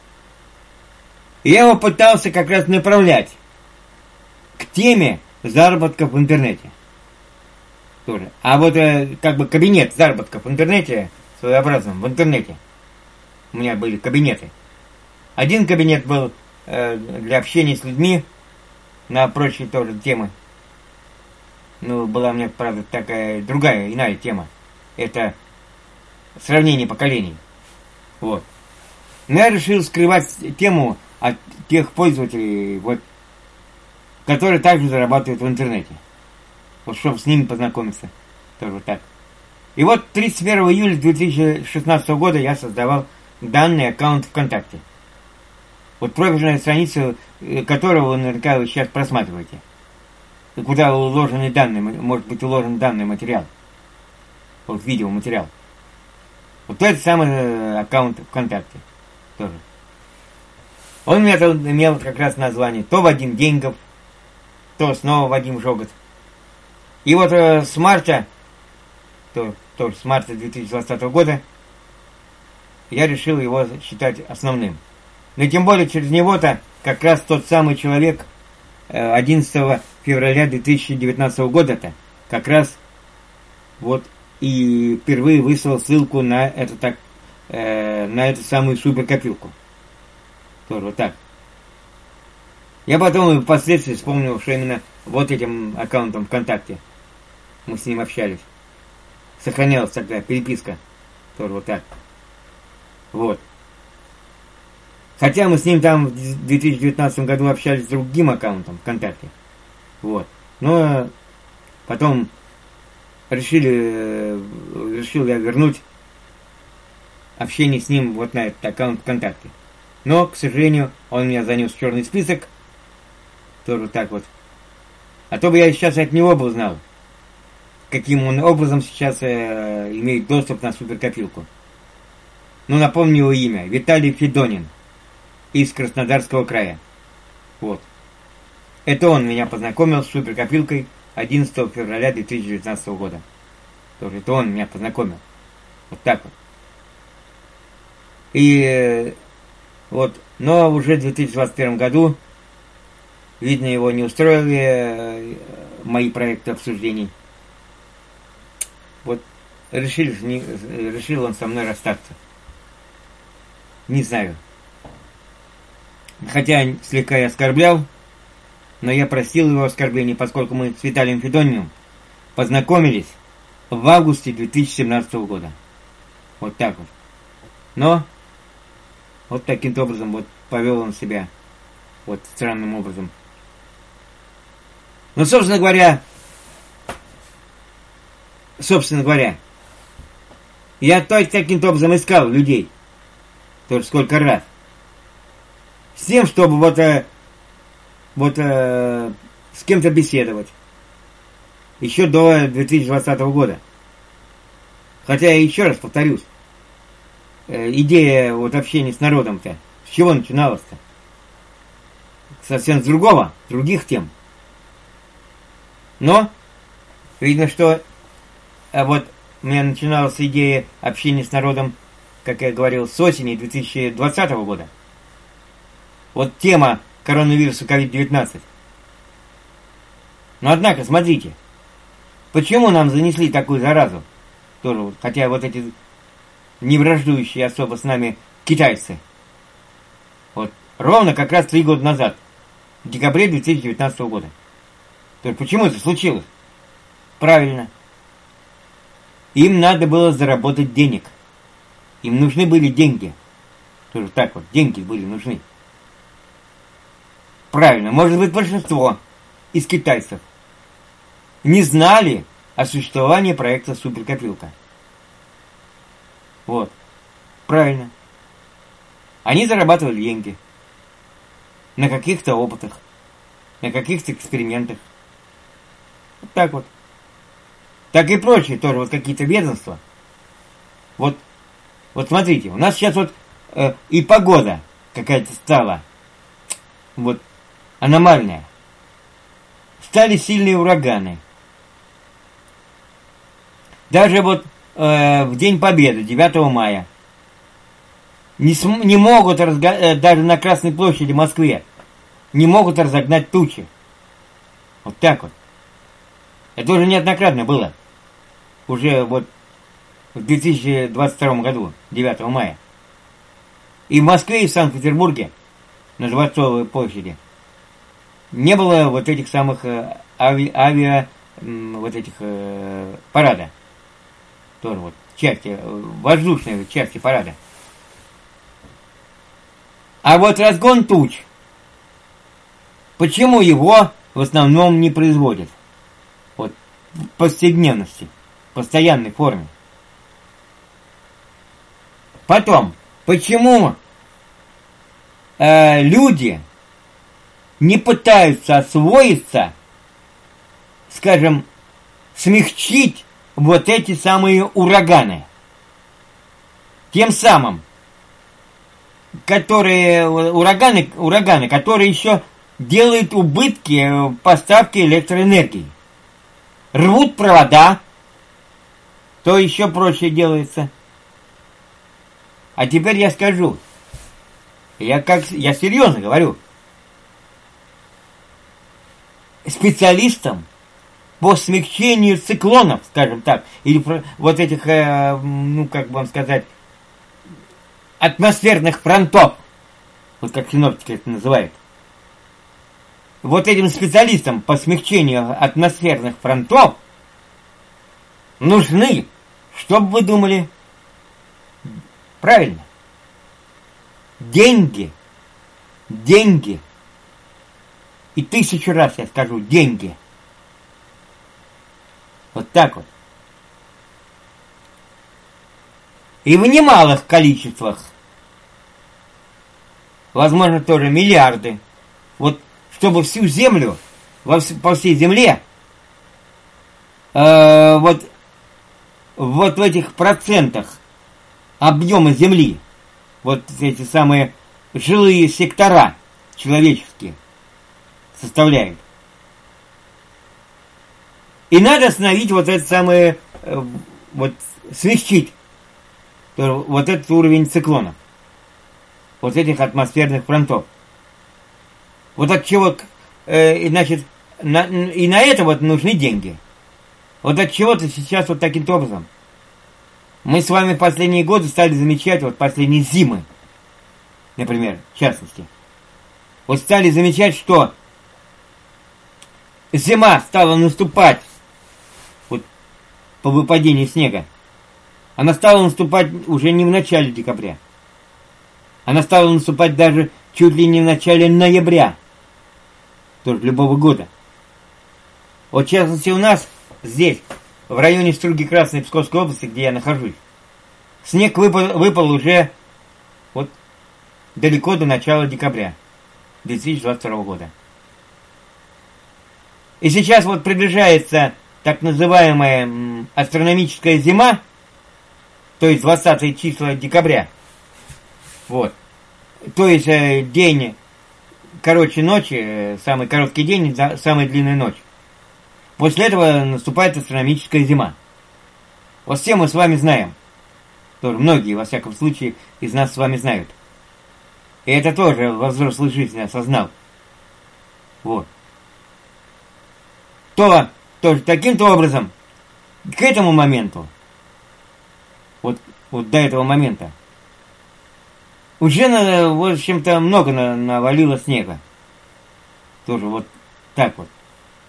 И я его пытался как раз направлять к теме заработков в интернете. Тоже. А вот как бы кабинет заработков в интернете, своеобразным, в интернете. У меня были кабинеты. Один кабинет был э, для общения с людьми на прочие тоже темы. Ну, была у меня, правда, такая другая, иная тема. Это сравнение поколений. Вот. Но я решил скрывать тему от тех пользователей, вот, которые также зарабатывают в интернете. Вот, чтобы с ними познакомиться. Тоже вот так. И вот тридцать первого июля две тысячи шестнадцатого года я создавал данный аккаунт ВКонтакте. Вот профильная страница, которого вы наверняка вы сейчас просматриваете. Куда уложены данные, может быть уложен данный материал. Вот видеоматериал. Вот этот самый аккаунт ВКонтакте. Тоже. Он у меня имел как раз название то Вадим Деньгов, то снова Вадим Жогот. И вот э, с марта, то, тоже с марта две тысячи двадцатого года, я решил его считать основным. Но тем более через него-то как раз тот самый человек э, одиннадцатого февраля две тысячи девятнадцатого года-то как раз вот и впервые выслал ссылку на это так, э, на эту самую суперкопилку. Тоже вот так. Я потом впоследствии вспомнил, что именно вот этим аккаунтом ВКонтакте мы с ним общались. Сохранялась тогда переписка. Тоже вот так. Вот. Хотя мы с ним там в две тысячи девятнадцатом году общались с другим аккаунтом ВКонтакте. Вот. Но потом решили, решил я вернуть общение с ним вот на этот аккаунт ВКонтакте. Но, к сожалению, он меня занес в черный список. Тоже вот так вот. А то бы я сейчас от него бы узнал, каким он образом сейчас э, имеет доступ на суперкопилку. Ну, напомню его имя. Виталий Федонин. Из Краснодарского края. Вот. Это он меня познакомил с суперкопилкой одиннадцатого февраля две тысячи девятнадцатого года. Тоже это он меня познакомил. Вот так вот. И э, вот, но уже в две тысячи двадцать первом году, видно, его не устроили э, мои проекты обсуждений. Вот решили, не, решил он со мной расстаться. Не знаю. Хотя слегка я оскорблял, но я простил его оскорбление, поскольку мы с Виталием Федониным познакомились в августе две тысячи семнадцатого года. Вот так вот. Но вот таким образом вот повел он себя. Вот странным образом. Ну, собственно говоря, собственно говоря, я только таким-то образом искал людей. Тоже сколько раз. С тем, чтобы вот, э, вот э, с кем-то беседовать. Еще до две тысячи двадцатого года. Хотя я еще раз повторюсь. Э, идея вот общения с народом-то. С чего начиналась-то? Совсем с другого, с других тем. Но видно, что э, вот у меня начиналась идея общения с народом, как я говорил, с осени две тысячи двадцатого года. Вот тема коронавируса ковид девятнадцать. Но однако, смотрите, почему нам занесли такую заразу? Тоже вот, хотя вот эти не враждующие особо с нами китайцы. Вот ровно как раз три года назад, в декабре две тысячи девятнадцатого года. То есть почему это случилось? Правильно. Им надо было заработать денег. Им нужны были деньги. Тоже так вот, деньги были нужны. Правильно, может быть, большинство из китайцев не знали о существовании проекта суперкопилка. Вот. Правильно. Они зарабатывали деньги. На каких-то опытах. На каких-то экспериментах. Вот так вот. Так и прочие тоже, вот какие-то ведомства. Вот, вот смотрите, у нас сейчас вот э, и погода какая-то стала. Вот. Аномальная. Стали сильные ураганы. Даже вот э, в День Победы, девятого мая, не, см- не могут, разго- э, даже на Красной площади в Москве, не могут разогнать тучи. Вот так вот. Это уже неоднократно было. Уже вот в две тысячи двадцать втором году, девятого мая. И в Москве, и в Санкт-Петербурге, на Дворцовой площади, не было вот этих самых э, ави, авиа, э, вот этих э, парада. Тоже вот части, э, воздушные части парада. А вот разгон туч, почему его в основном не производят? Вот в повседневности, в постоянной форме. Потом, почему э, люди не пытаются освоиться, скажем, смягчить вот эти самые ураганы. Тем самым, которые ураганы, ураганы, которые еще делают убытки в поставке электроэнергии. рвут провода, то еще проще делается. А теперь я скажу, я как я серьезно говорю, специалистам по смягчению циклонов, скажем так, или вот этих, э, ну как бы вам сказать, атмосферных фронтов, вот как синоптики это называют. Вот этим специалистам по смягчению атмосферных фронтов нужны, что бы вы думали? Правильно. Деньги. Деньги. И тысячу раз я скажу деньги. Вот так вот. И в немалых количествах. Возможно, тоже миллиарды. Вот чтобы всю землю, во, по всей земле, э, вот, вот в этих процентах объема земли, вот эти самые жилые сектора человеческие составляют. И надо остановить вот это самое, э, вот смягчить вот этот уровень циклонов, вот этих атмосферных фронтов. Вот от чего, э, значит, на, и на это вот нужны деньги. Вот от чего-то сейчас вот таким образом. Мы с вами последние годы стали замечать, вот последние зимы, например, в частности. Вот стали замечать, что зима стала наступать вот по выпадению снега. Она стала наступать уже не в начале декабря. Она стала наступать даже чуть ли не в начале ноября. Тоже любого года. Вот в частности у нас здесь, в районе Струги Красной Псковской области, где я нахожусь, снег выпал, выпал уже вот далеко до начала декабря две тысячи двадцать второго года. И сейчас вот приближается так называемая м, астрономическая зима, то есть двадцатое число декабря. Вот. То есть э, день короче ночи, э, самый короткий день, да, самая длинная ночь. После этого наступает астрономическая зима. Вот все мы с вами знаем. Тоже многие, во всяком случае, из нас с вами знают. И это тоже во взрослой жизни осознал. Вот. То, тоже таким-то образом, к этому моменту, вот, вот до этого момента, уже, в общем-то, много навалило снега. Тоже вот так вот.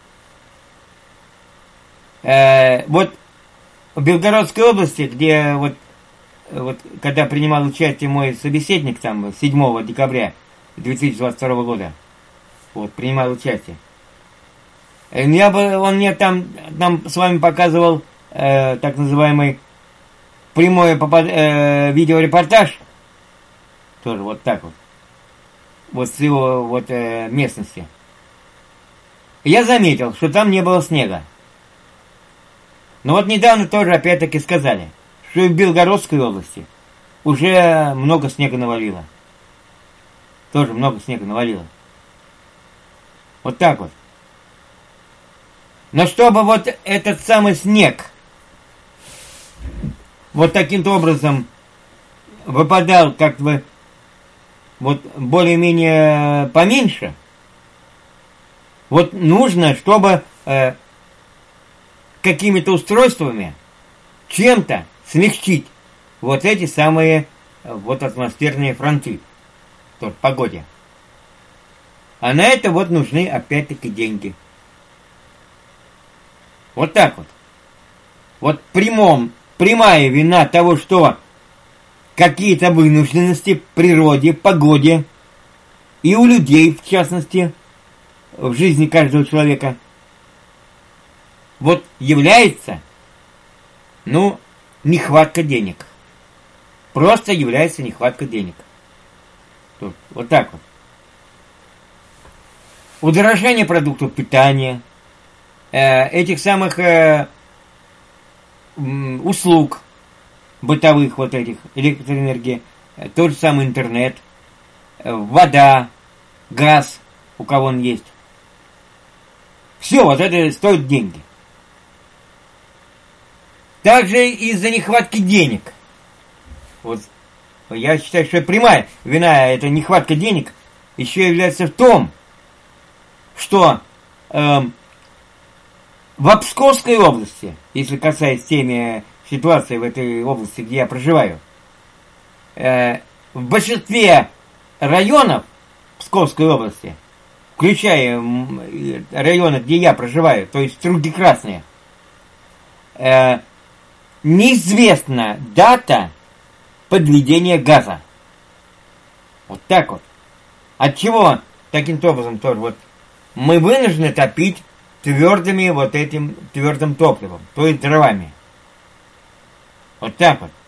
Э, вот в Белгородской области, где вот, вот когда принимал участие мой собеседник, там, седьмого декабря две тысячи двадцать второго года, вот, принимал участие. Я бы, он мне там, там с вами показывал э, так называемый прямой попад, э, видеорепортаж, тоже вот так вот, вот с его вот э, местности. Я заметил, что там не было снега. Но вот недавно тоже опять-таки сказали, что и в Белгородской области уже много снега навалило. Тоже много снега навалило. Вот так вот. Но чтобы вот этот самый снег вот таким-то образом выпадал как бы вот более-менее поменьше, вот нужно, чтобы э, какими-то устройствами чем-то смягчить вот эти самые вот атмосферные фронты в погоде. А на это вот нужны опять-таки деньги. Вот так вот. Вот прямом, прямая вина того, что какие-то вынужденности в природе, погоде и у людей, в частности, в жизни каждого человека, вот является, ну, нехватка денег. Просто является нехватка денег. Тут, вот так вот. Удорожание продуктов питания, э, этих самых э, услуг бытовых вот этих, электроэнергии, э, тот же самый интернет, э, вода, газ, у кого он есть. Все, вот это стоит деньги. Также из-за нехватки денег. Вот я считаю, что прямая вина, это нехватка денег, еще является в том, что э, в Псковской области, если касается темы ситуации в этой области, где я проживаю, э, в большинстве районов Псковской области, включая районы, где я проживаю, то есть Струги Красные, э, неизвестна дата подведения газа. Вот так вот. Отчего таким образом тоже вот мы вынуждены топить твердыми вот этим твердым топливом, то есть дровами. Вот так вот.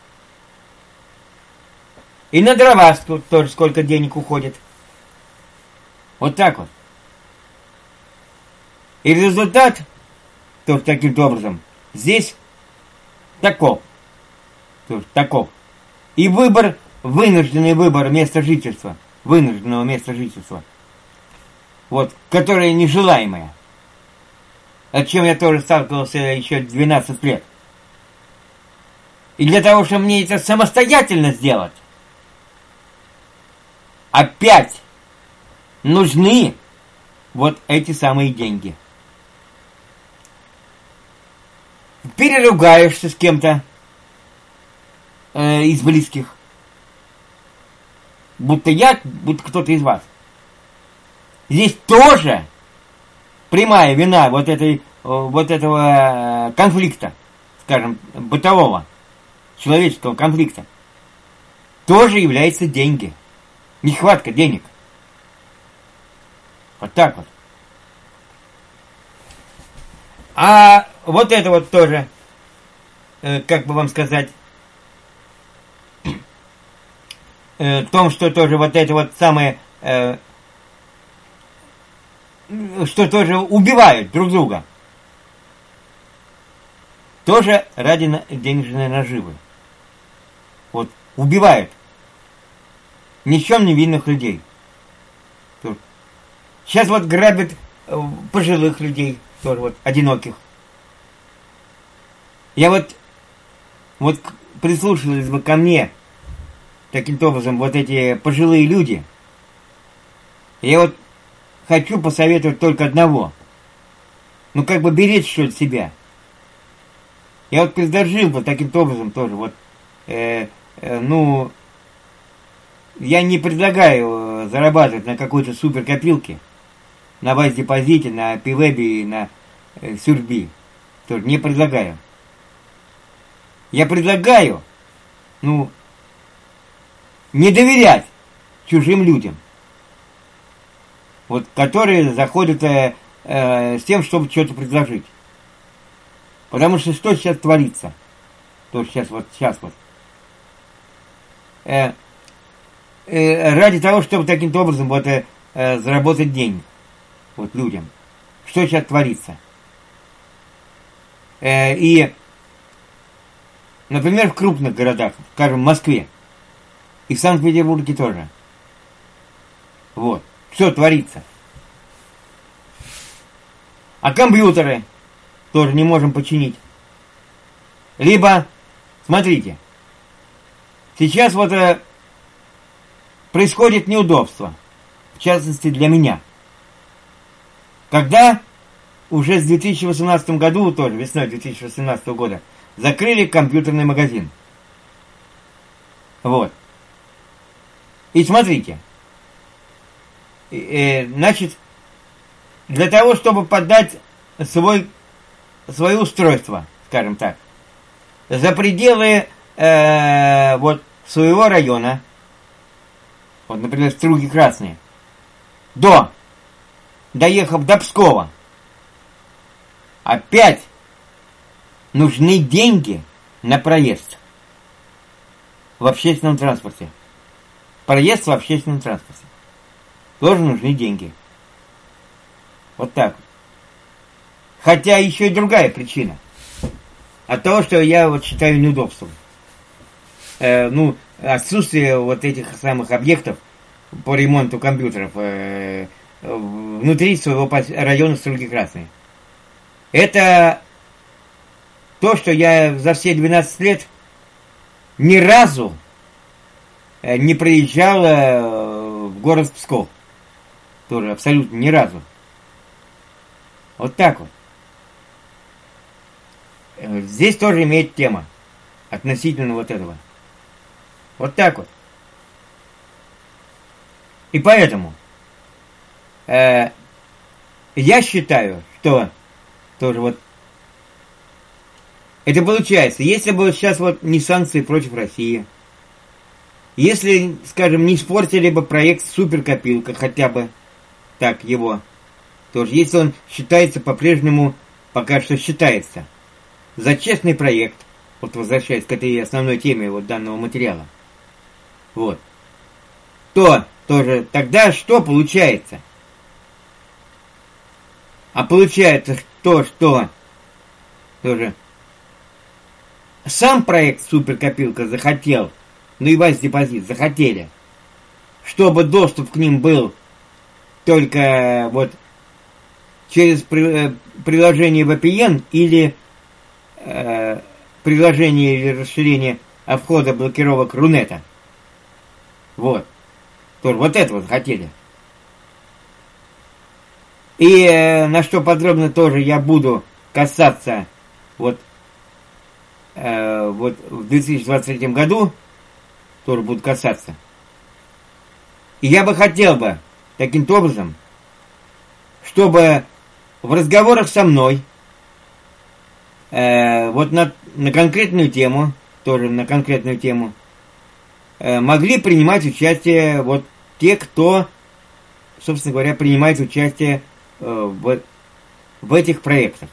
И на дрова тут тоже сколько денег уходит. Вот так вот. И результат тоже таким образом здесь таков. Тоже таков. И выбор, вынужденный выбор места жительства, вынужденного места жительства, вот, которое нежелаемое, с чем я тоже сталкивался еще двенадцать лет. И для того, чтобы мне это самостоятельно сделать, опять нужны вот эти самые деньги. Переругаешься с кем-то э, из близких, будто я, будто кто-то из вас. Здесь тоже прямая вина вот этой, вот этого конфликта, скажем, бытового, человеческого конфликта, тоже является деньги. Нехватка денег. Вот так вот. А вот это вот тоже, э, как бы вам сказать, э, в том, что тоже вот это вот самое, э, что тоже убивают друг друга. Тоже ради денежной наживы. Вот, убивают ни в чем невинных людей. Сейчас вот грабят пожилых людей, тоже вот одиноких. Я вот, вот прислушивались бы ко мне, таким образом, вот эти пожилые люди. Я вот хочу посоветовать только одного. Ну, как бы беречь, что ли, себя. Я вот предложил бы таким образом тоже, вот, э, э, ну, я не предлагаю зарабатывать на какой-то суперкопилке, на базе-депозите, на пивэбе и на э, сюрби. Тоже не предлагаю. Я предлагаю, ну, не доверять чужим людям, вот, которые заходят э, э, с тем, чтобы что-то предложить. Потому что что сейчас творится? То сейчас вот, сейчас вот. Э, э, ради того, чтобы таким образом вот э, э, заработать денег. Вот людям. Что сейчас творится? Э, и, например, в крупных городах, скажем, в Москве, и в Санкт-Петербурге тоже. Вот. Что творится? А компьютеры тоже не можем починить. Либо, смотрите, сейчас вот э, происходит неудобство, в частности для меня. Когда уже с две тысячи восемнадцатом году, тоже весной две тысячи восемнадцатого года, закрыли компьютерный магазин. Вот. И смотрите, э, значит, для того, чтобы подать свой, свое устройство, скажем так, за пределы э, вот своего района, вот, например, Струги Красные, до, доехав до Пскова, опять нужны деньги на проезд в общественном транспорте. Проезд в общественном транспорте. Тоже нужны деньги. Вот так. Хотя еще и другая причина. От того, что я вот считаю неудобством. Э, ну, отсутствие вот этих самых объектов по ремонту компьютеров э, внутри своего района Струги Красные. Это то, что я за все двенадцать лет ни разу не приезжал в город Псков. Тоже абсолютно ни разу. Вот так вот. Здесь тоже имеет тема относительно вот этого. Вот так вот. И поэтому э, я считаю, что тоже вот это получается, если бы сейчас вот не санкции против России, если, скажем, не испортили бы проект Суперкопилка, хотя бы так его, тоже, если он считается по-прежнему, пока что считается, за честный проект, вот возвращаясь к этой основной теме вот данного материала, вот, то тоже тогда что получается? А получается то, что тоже сам проект Суперкопилка захотел, ну и ваш депозит захотели, чтобы доступ к ним был только вот через при, приложение ви пи эн или э, приложение или расширение обхода блокировок Рунета. Вот. Тоже вот этого захотели. И э, на что подробно тоже я буду касаться вот, э, вот в две тысячи двадцать третьем году, тоже буду касаться. И я бы хотел бы таким образом, чтобы в разговорах со мной э, вот на, на конкретную тему, тоже на конкретную тему, э, могли принимать участие вот те, кто, собственно говоря, принимает участие э, в, в этих проектах.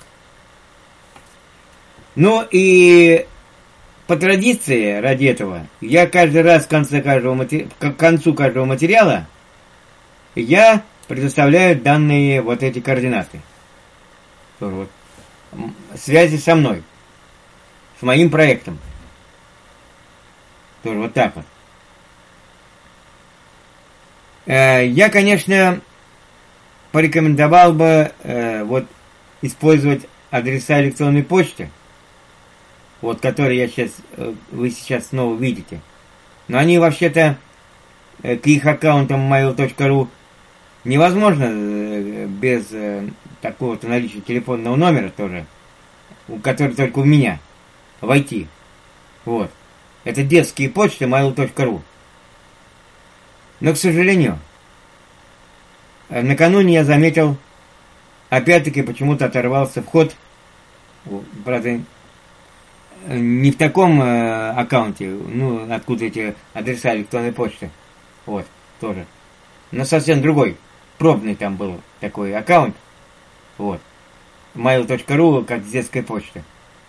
Ну и по традиции ради этого, я каждый раз в конце каждого матери... к концу каждого материала я предоставляю данные вот эти координаты. Вот, связи со мной, с моим проектом. Тоже вот так вот. Я, конечно, порекомендовал бы вот использовать адреса электронной почты, вот которые я сейчас, вы сейчас снова видите. Но они вообще-то к их аккаунтам mail точка ру невозможно без такого-то наличия телефонного номера тоже, который только у меня, войти. Вот. Это детские почты mail точка ру. Но, к сожалению, накануне я заметил, опять-таки почему-то оторвался вход, правда, не в таком э, аккаунте, ну, откуда эти адреса электронной почты, вот, тоже, но совсем другой, пробный там был такой аккаунт, вот, mail точка ру, как с детской почты.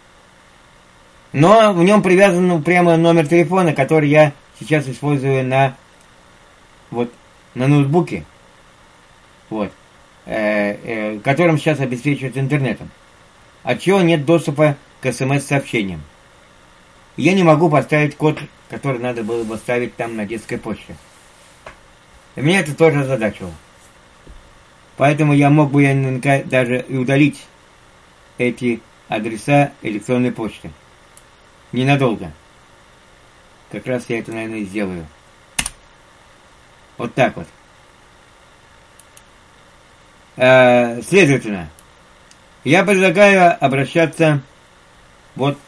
Но в нем привязан прямо номер телефона, который я сейчас использую на, вот, на ноутбуке, вот, э, э, которым сейчас обеспечивают интернетом, от чего нет доступа к смс-сообщениям. Я не могу поставить код, который надо было бы ставить там на детской почте. И меня это тоже озадачило. Поэтому я мог бы я даже и удалить эти адреса электронной почты. Ненадолго. Как раз я это, наверное, и сделаю. Вот так вот. А, следовательно, я предлагаю обращаться вот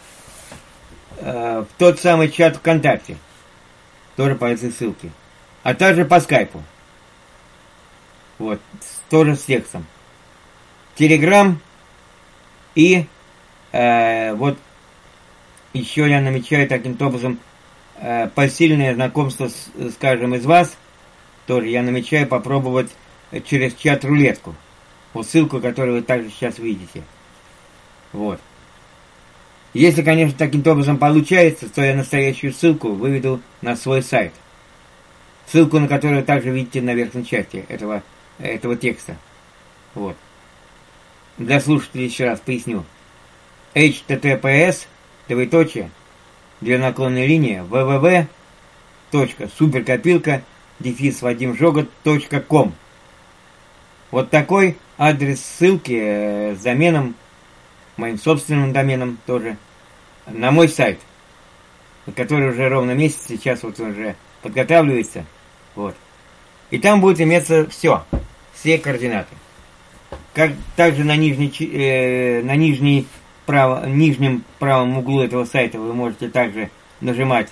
э, в тот самый чат ВКонтакте, тоже по этой ссылке, а также по скайпу, вот, тоже с текстом, Телеграм и э, вот еще я намечаю таким образом э, посильное знакомство с, с каждым из вас, тоже я намечаю попробовать через чат-рулетку. Вот ссылку, которую вы также сейчас видите. Вот. Если, конечно, таким образом получается, то я настоящую ссылку выведу на свой сайт. Ссылку, на которую вы также видите на верхней части этого, этого текста. Вот. Для слушателей еще раз поясню. эйч ти ти пи эс, двоеточие, две наклонные линии, вэ вэ вэ точка суперкопилка дефис вадим жогот точка ком. Вот такой адрес ссылки с заменом моим собственным доменом тоже, на мой сайт, который уже ровно месяц сейчас вот уже подготавливается. Вот. И там будет иметься все, все координаты. Как также на, нижней, э, на нижней право, нижнем правом углу этого сайта вы можете также нажимать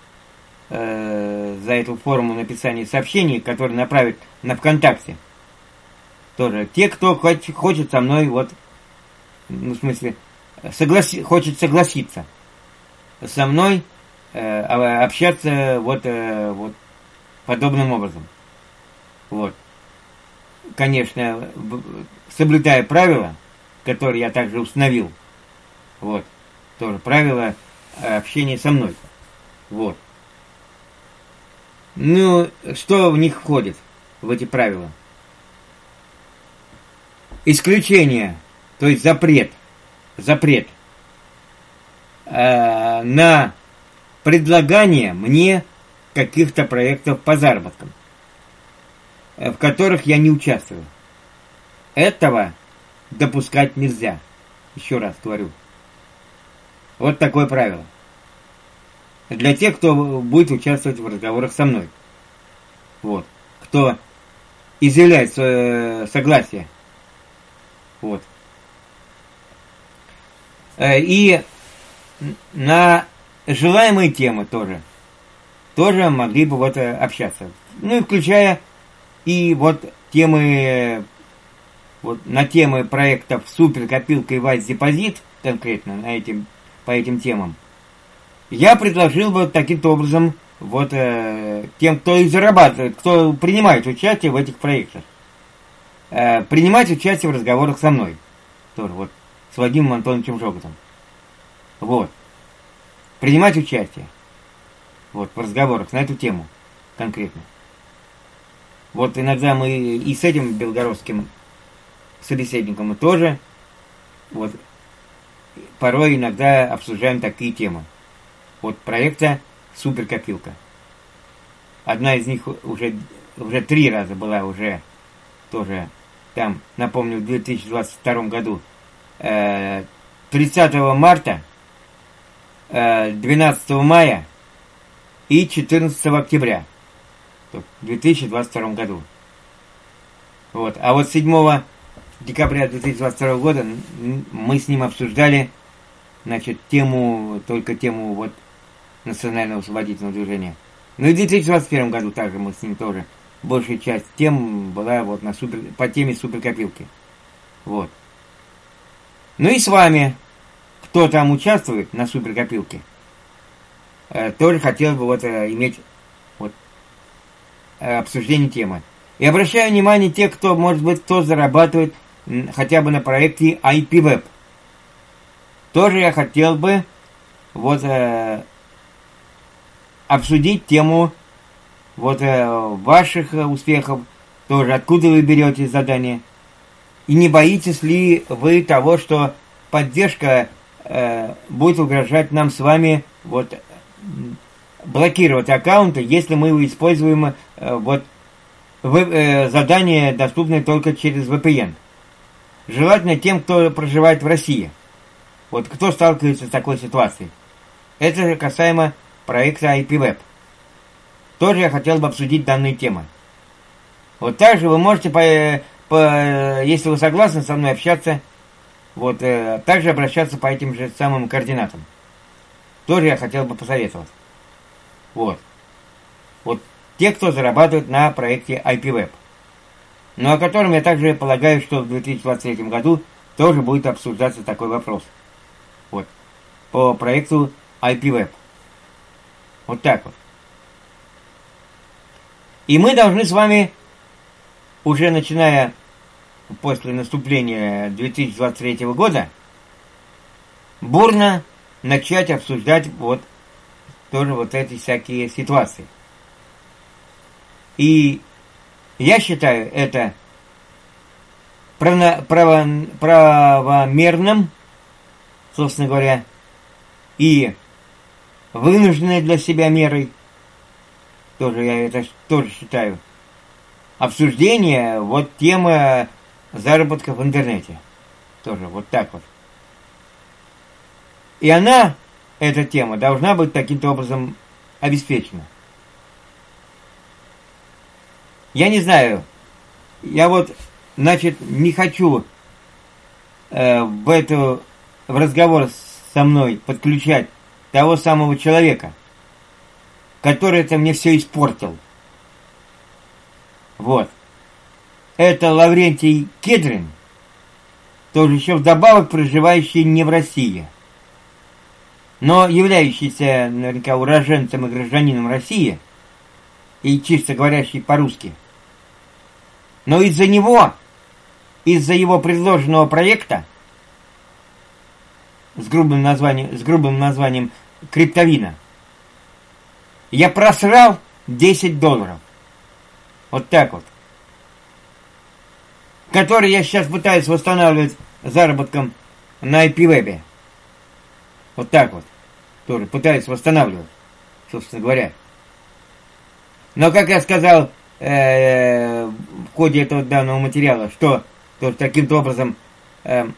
э, за эту форму написания сообщений, которые направят на ВКонтакте. Тоже те, кто хоч, хочет со мной, вот, ну, в смысле, согласи, хочет согласиться со мной, э, общаться вот, э, вот подобным образом. Вот. Конечно, соблюдая правила, которые я также установил. Вот. Тоже правила общения со мной. Вот. Ну, что в них входит, в эти правила? Исключение, то есть запрет, запрет э, на предлагание мне каких-то проектов по заработкам, в которых я не участвую. Этого допускать нельзя. Еще раз говорю. Вот такое правило. Для тех, кто будет участвовать в разговорах со мной. Вот. Кто изъявляет свое согласие. Вот. И на желаемые темы тоже. Тоже могли бы вот общаться. Ну и включая и вот темы, вот на темы проектов Суперкопилка и Вайс Депозит, конкретно на этим, по этим темам, я предложил бы таким-то образом вот э, тем, кто и зарабатывает, кто принимает участие в этих проектах, э, принимать участие в разговорах со мной. Тоже вот с Вадимом Антоновичем Жоготом. Вот. Принимать участие. Вот, в разговорах на эту тему конкретно. Вот иногда мы и с этим белгородским собеседником мы тоже вот порой иногда обсуждаем такие темы. Вот проекта Суперкопилка. Одна из них уже, уже три раза была уже тоже там, напомню, в две тысячи двадцать втором году. тридцатого марта, двенадцатого мая и четырнадцатого октября в две тысячи двадцать втором году. Вот. А вот седьмого декабря две тысячи двадцать второго года мы с ним обсуждали, значит, тему, только тему вот национального освободительного движения. Ну и в две тысячи двадцать первом году также мы с ним тоже, большая часть тем была вот на супер, по теме суперкопилки. Вот. Ну и с вами, кто там участвует на суперкопилке, э, тоже хотел бы вот э, иметь вот э, обсуждение темы. И обращаю внимание тех, кто, может быть, кто зарабатывает м, хотя бы на проекте ай пи веб. Тоже я хотел бы вот э, обсудить тему вот э, ваших э, успехов, тоже откуда вы берете задания. И не боитесь ли вы того, что поддержка э, будет угрожать нам с вами вот блокировать аккаунты, если мы используем э, вот в, э, задания, доступные только через ви пи эн. Желательно тем, кто проживает в России. Вот кто сталкивается с такой ситуацией. Это же касаемо проекта ай пи веб. Тоже я хотел бы обсудить данные темы. Вот также вы можете, по, по, если вы согласны со мной общаться, вот э, также обращаться по этим же самым координатам. Тоже я хотел бы посоветовать. Вот. Вот те, кто зарабатывает на проекте ай пи веб. Ну, о котором я также полагаю, что в две тысячи двадцать третьем году тоже будет обсуждаться такой вопрос. Вот. По проекту ай пи веб. Вот так вот. И мы должны с вами, уже начиная после наступления две тысячи двадцать третьего года, бурно начать обсуждать вот тоже вот эти всякие ситуации. И я считаю это право, право, правомерным, собственно говоря, и вынужденной для себя мерой, тоже я это тоже считаю, обсуждение вот темы заработка в интернете. Тоже вот так вот. И она, эта тема, должна быть таким-то образом обеспечена. Я не знаю, я вот, значит, не хочу э, в эту, в разговор со мной подключать того самого человека, который это мне все испортил. Вот. Это Лаврентий Кедрин, тоже еще вдобавок проживающий не в России, но являющийся наверняка уроженцем и гражданином России и чисто говорящий по-русски. Но из-за него, из-за его предложенного проекта с грубым названием, с грубым названием «Криптовина», я просрал десять долларов. Вот так вот. Который я сейчас пытаюсь восстанавливать заработком на ай пи-вебе. Вот так вот. Тоже пытаюсь восстанавливать, собственно говоря. Но, как я сказал э, в ходе этого данного материала, что тоже таким-то образом, э,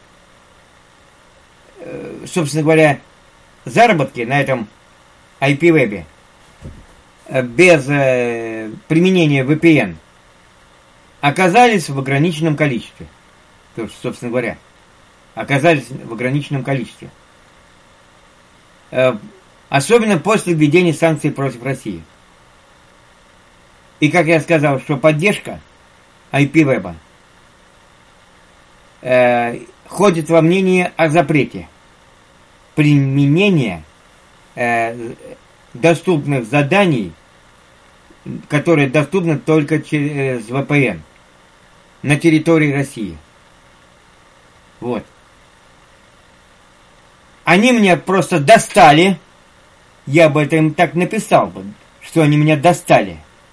э, собственно говоря, заработки на этом ай пи-вебе э, без э, применения ви пи эн оказались в ограниченном количестве. То есть, собственно говоря, оказались в ограниченном количестве. Э, особенно после введения санкций против России. И, как я сказал, что поддержка ай пи-веба э, ходит во мнении о запрете применения э, доступных заданий, которые доступны только через ви пи эн на территории России. Вот. Они меня просто достали. Я бы это им так написал бы, что они меня достали.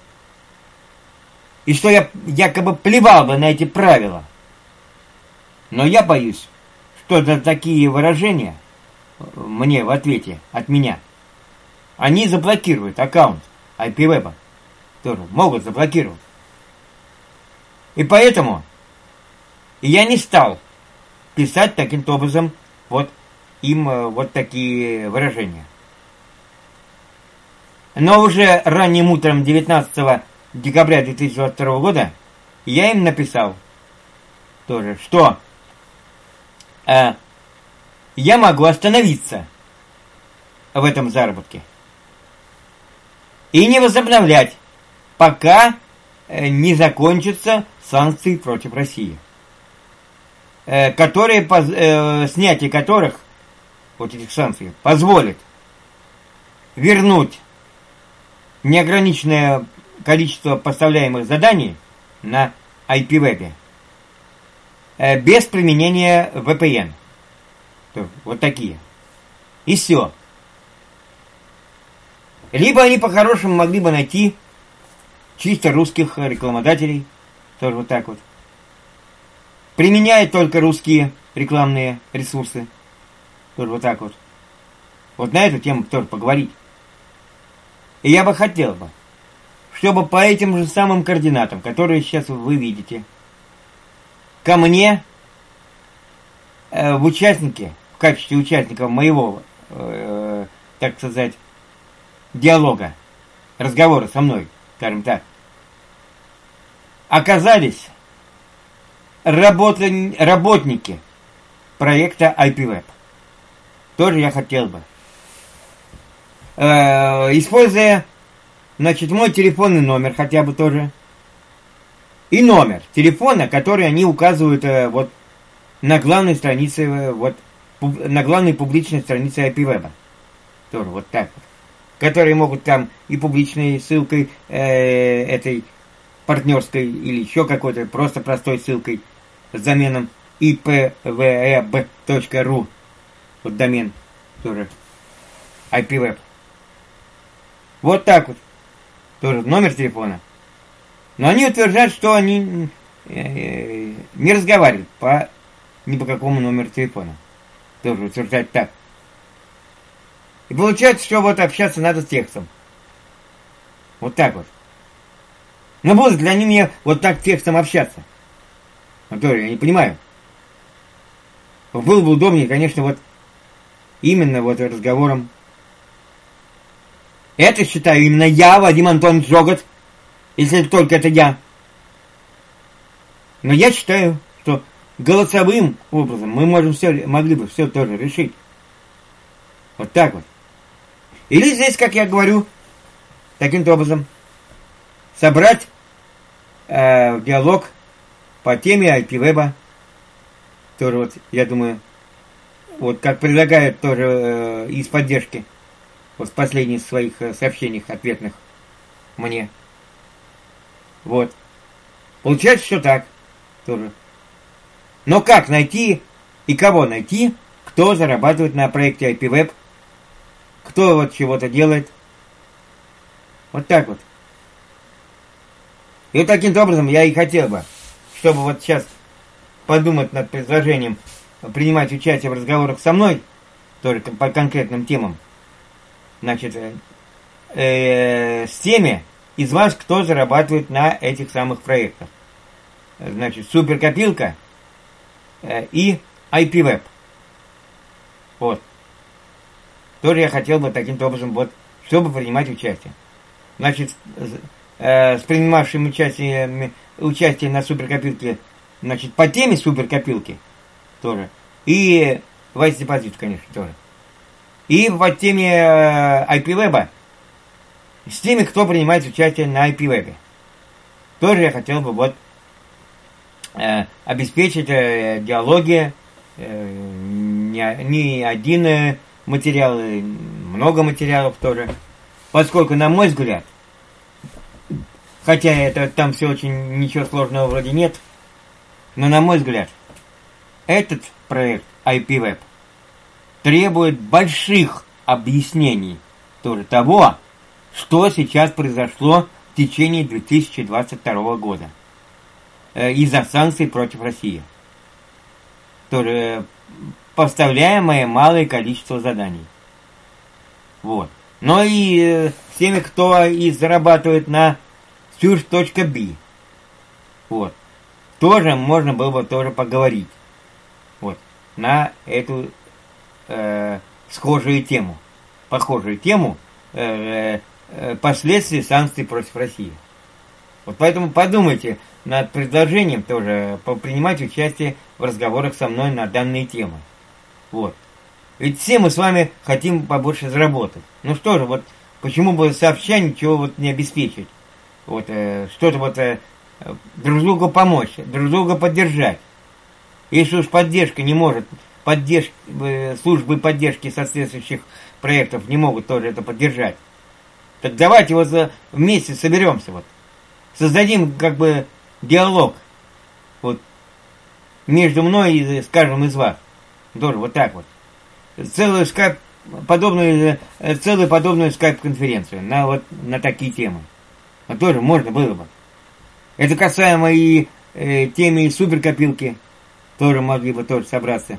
И что я якобы плевал бы на эти правила. Но я боюсь, что за такие выражения мне в ответе от меня они заблокируют аккаунт ай пи-веба. Тоже могут заблокировать. И поэтому я не стал писать таким-то образом вот им вот такие выражения. Но уже ранним утром девятнадцатого декабря две тысячи двадцать второго года я им написал тоже, что э, я могу остановиться в этом заработке и не возобновлять, пока э, не закончатся санкции против России, э, которые, э, снятие которых, вот этих санкций, позволит вернуть неограниченное количество поставляемых заданий на ай пи-вебе э, без применения ви пи эн. То, вот такие. И все. Либо они по-хорошему могли бы найти чисто русских рекламодателей, тоже вот так вот, применяя только русские рекламные ресурсы, тоже вот так вот. Вот на эту тему тоже поговорить. И я бы хотел бы, чтобы по этим же самым координатам, которые сейчас вы видите, ко мне э, в участники, в качестве участников моего, э, так сказать, диалога, разговора со мной, скажем так, оказались работа, работники проекта ай пи-веб. Тоже я хотел бы. Э, используя, значит, мой телефонный номер хотя бы тоже. И номер телефона, который они указывают э, вот на главной странице, э, вот пуб, на главной публичной странице ай пи-веба. Тоже вот так вот. Которые могут там и публичной ссылкой э, этой партнерской или еще какой-то просто простой ссылкой с доменом ай пи веб точка ру. Вот домен тоже ай пи-веб. Вот так вот. Тоже номер телефона. Но они утверждают, что они э, не разговаривают по ни по какому номеру телефона. Тоже утверждают так. И получается, что вот общаться надо с текстом. Вот так вот. Но будут ли они мне вот так текстом общаться? Вот тоже я не понимаю. Было бы удобнее, конечно, вот именно вот разговором. Это считаю именно я, Вадим Антонович Жогот, если только это я. Но я считаю, что голосовым образом мы можем все, могли бы все тоже решить. Вот так вот. Или здесь, как я говорю, таким образом собрать э, диалог по теме ай пи веба. Тоже вот, я думаю, вот как предлагают тоже э, из поддержки, вот в последних своих э, сообщениях ответных мне. Вот. Получается, что так тоже. Но как найти и кого найти, кто зарабатывает на проекте ай пи веб, кто вот чего-то делает. Вот так вот. И вот таким образом я и хотел бы, чтобы вот сейчас подумать над предложением принимать участие в разговорах со мной, тоже по конкретным темам. Значит, э, э, с теми из вас, кто зарабатывает на этих самых проектах. Значит, суперкопилка э, и ай пи веб. Вот. Тоже я хотел бы таким образом, вот, чтобы принимать участие. Значит, э, с принимавшим участие, участие на суперкопилке, значит, по теме суперкопилки тоже. И Vice Deposit, конечно, тоже. И по теме э, ай пи веб, с теми, кто принимает участие на ай пи веб. Тоже я хотел бы вот э, обеспечить э, диалоги, э, не, не один э, материал, много материалов тоже. Поскольку, на мой взгляд, хотя это там все очень ничего сложного вроде нет, но на мой взгляд, этот проект ай пи веб требует больших объяснений тоже того, что сейчас произошло в течение две тысячи двадцать второго года э, из-за санкций против России. Тоже поставляемое малое количество заданий. Вот. Но и э, всеми, кто и зарабатывает на surf точка би. Вот. Тоже можно было бы тоже поговорить. Вот. На эту э, схожую тему. Похожую тему э, э, последствий санкций против России. Вот поэтому подумайте над предложением тоже принимать участие в разговорах со мной на данные темы. Вот. Ведь все мы с вами хотим побольше заработать. Ну что же, вот почему бы сообща ничего вот не обеспечить? Вот э, что-то вот э, друг другу помочь, друг друга поддержать. Если уж поддержка не может, поддерж... э, службы поддержки соответствующих проектов не могут тоже это поддержать, так давайте вот за... вместе соберемся вот. Создадим как бы диалог вот между мной и, скажем, из вас. Тоже вот так вот. Целую скайп, подобную, целую подобную скайп-конференцию на вот на такие темы. Вот тоже можно было бы. Это касаемо и э, темы суперкопилки. Тоже могли бы тоже собраться.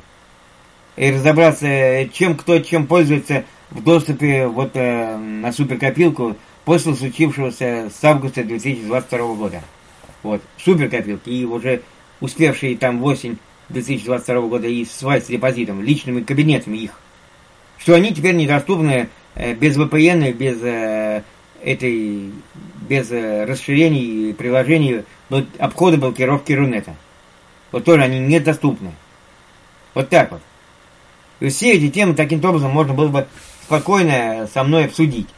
И разобраться, чем кто чем пользуется в доступе вот э, на суперкопилку после случившегося с августа две тысячи двадцать второго года. Вот. Суперкопилки и уже успевшие там в осень две тысячи двадцать второго года и с Vice депозитом, личными кабинетами их, что они теперь недоступны э, без ви пи эн, без э, этой, без э, расширений приложений, ну, обхода блокировки Рунета. Вот тоже они недоступны. Вот так вот. И все эти темы таким образом можно было бы спокойно со мной обсудить.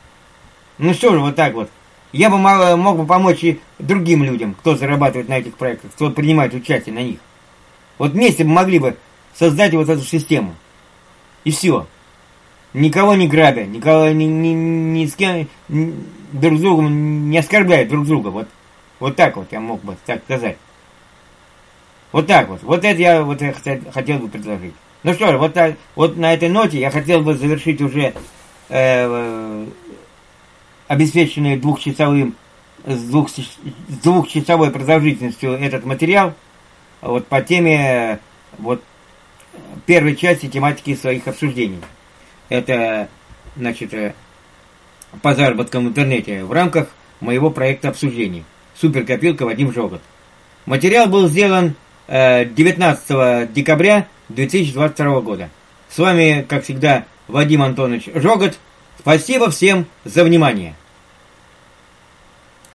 Ну что же, вот так вот. Я бы мог, мог бы помочь и другим людям, кто зарабатывает на этих проектах, кто принимает участие на них. Вот вместе бы могли бы создать вот эту систему. И все. Никого не грабя, никого ни, ни, ни с кем ни, друг с другом не оскорбляя друг друга. Вот, вот так вот я мог бы так сказать. Вот так вот. Вот это я, вот я хотел, хотел бы предложить. Ну что ж, вот, так, вот на этой ноте я хотел бы завершить уже э, обеспеченный двухчасовым с, двух, с двухчасовой продолжительностью этот материал. Вот по теме вот первой части тематики своих обсуждений. Это, значит, по заработкам в интернете в рамках моего проекта обсуждений. Суперкопилка Вадим Жогот. Материал был сделан девятнадцатого декабря две тысячи двадцать второго года. С вами, как всегда, Вадим Антонович Жогот. Спасибо всем за внимание.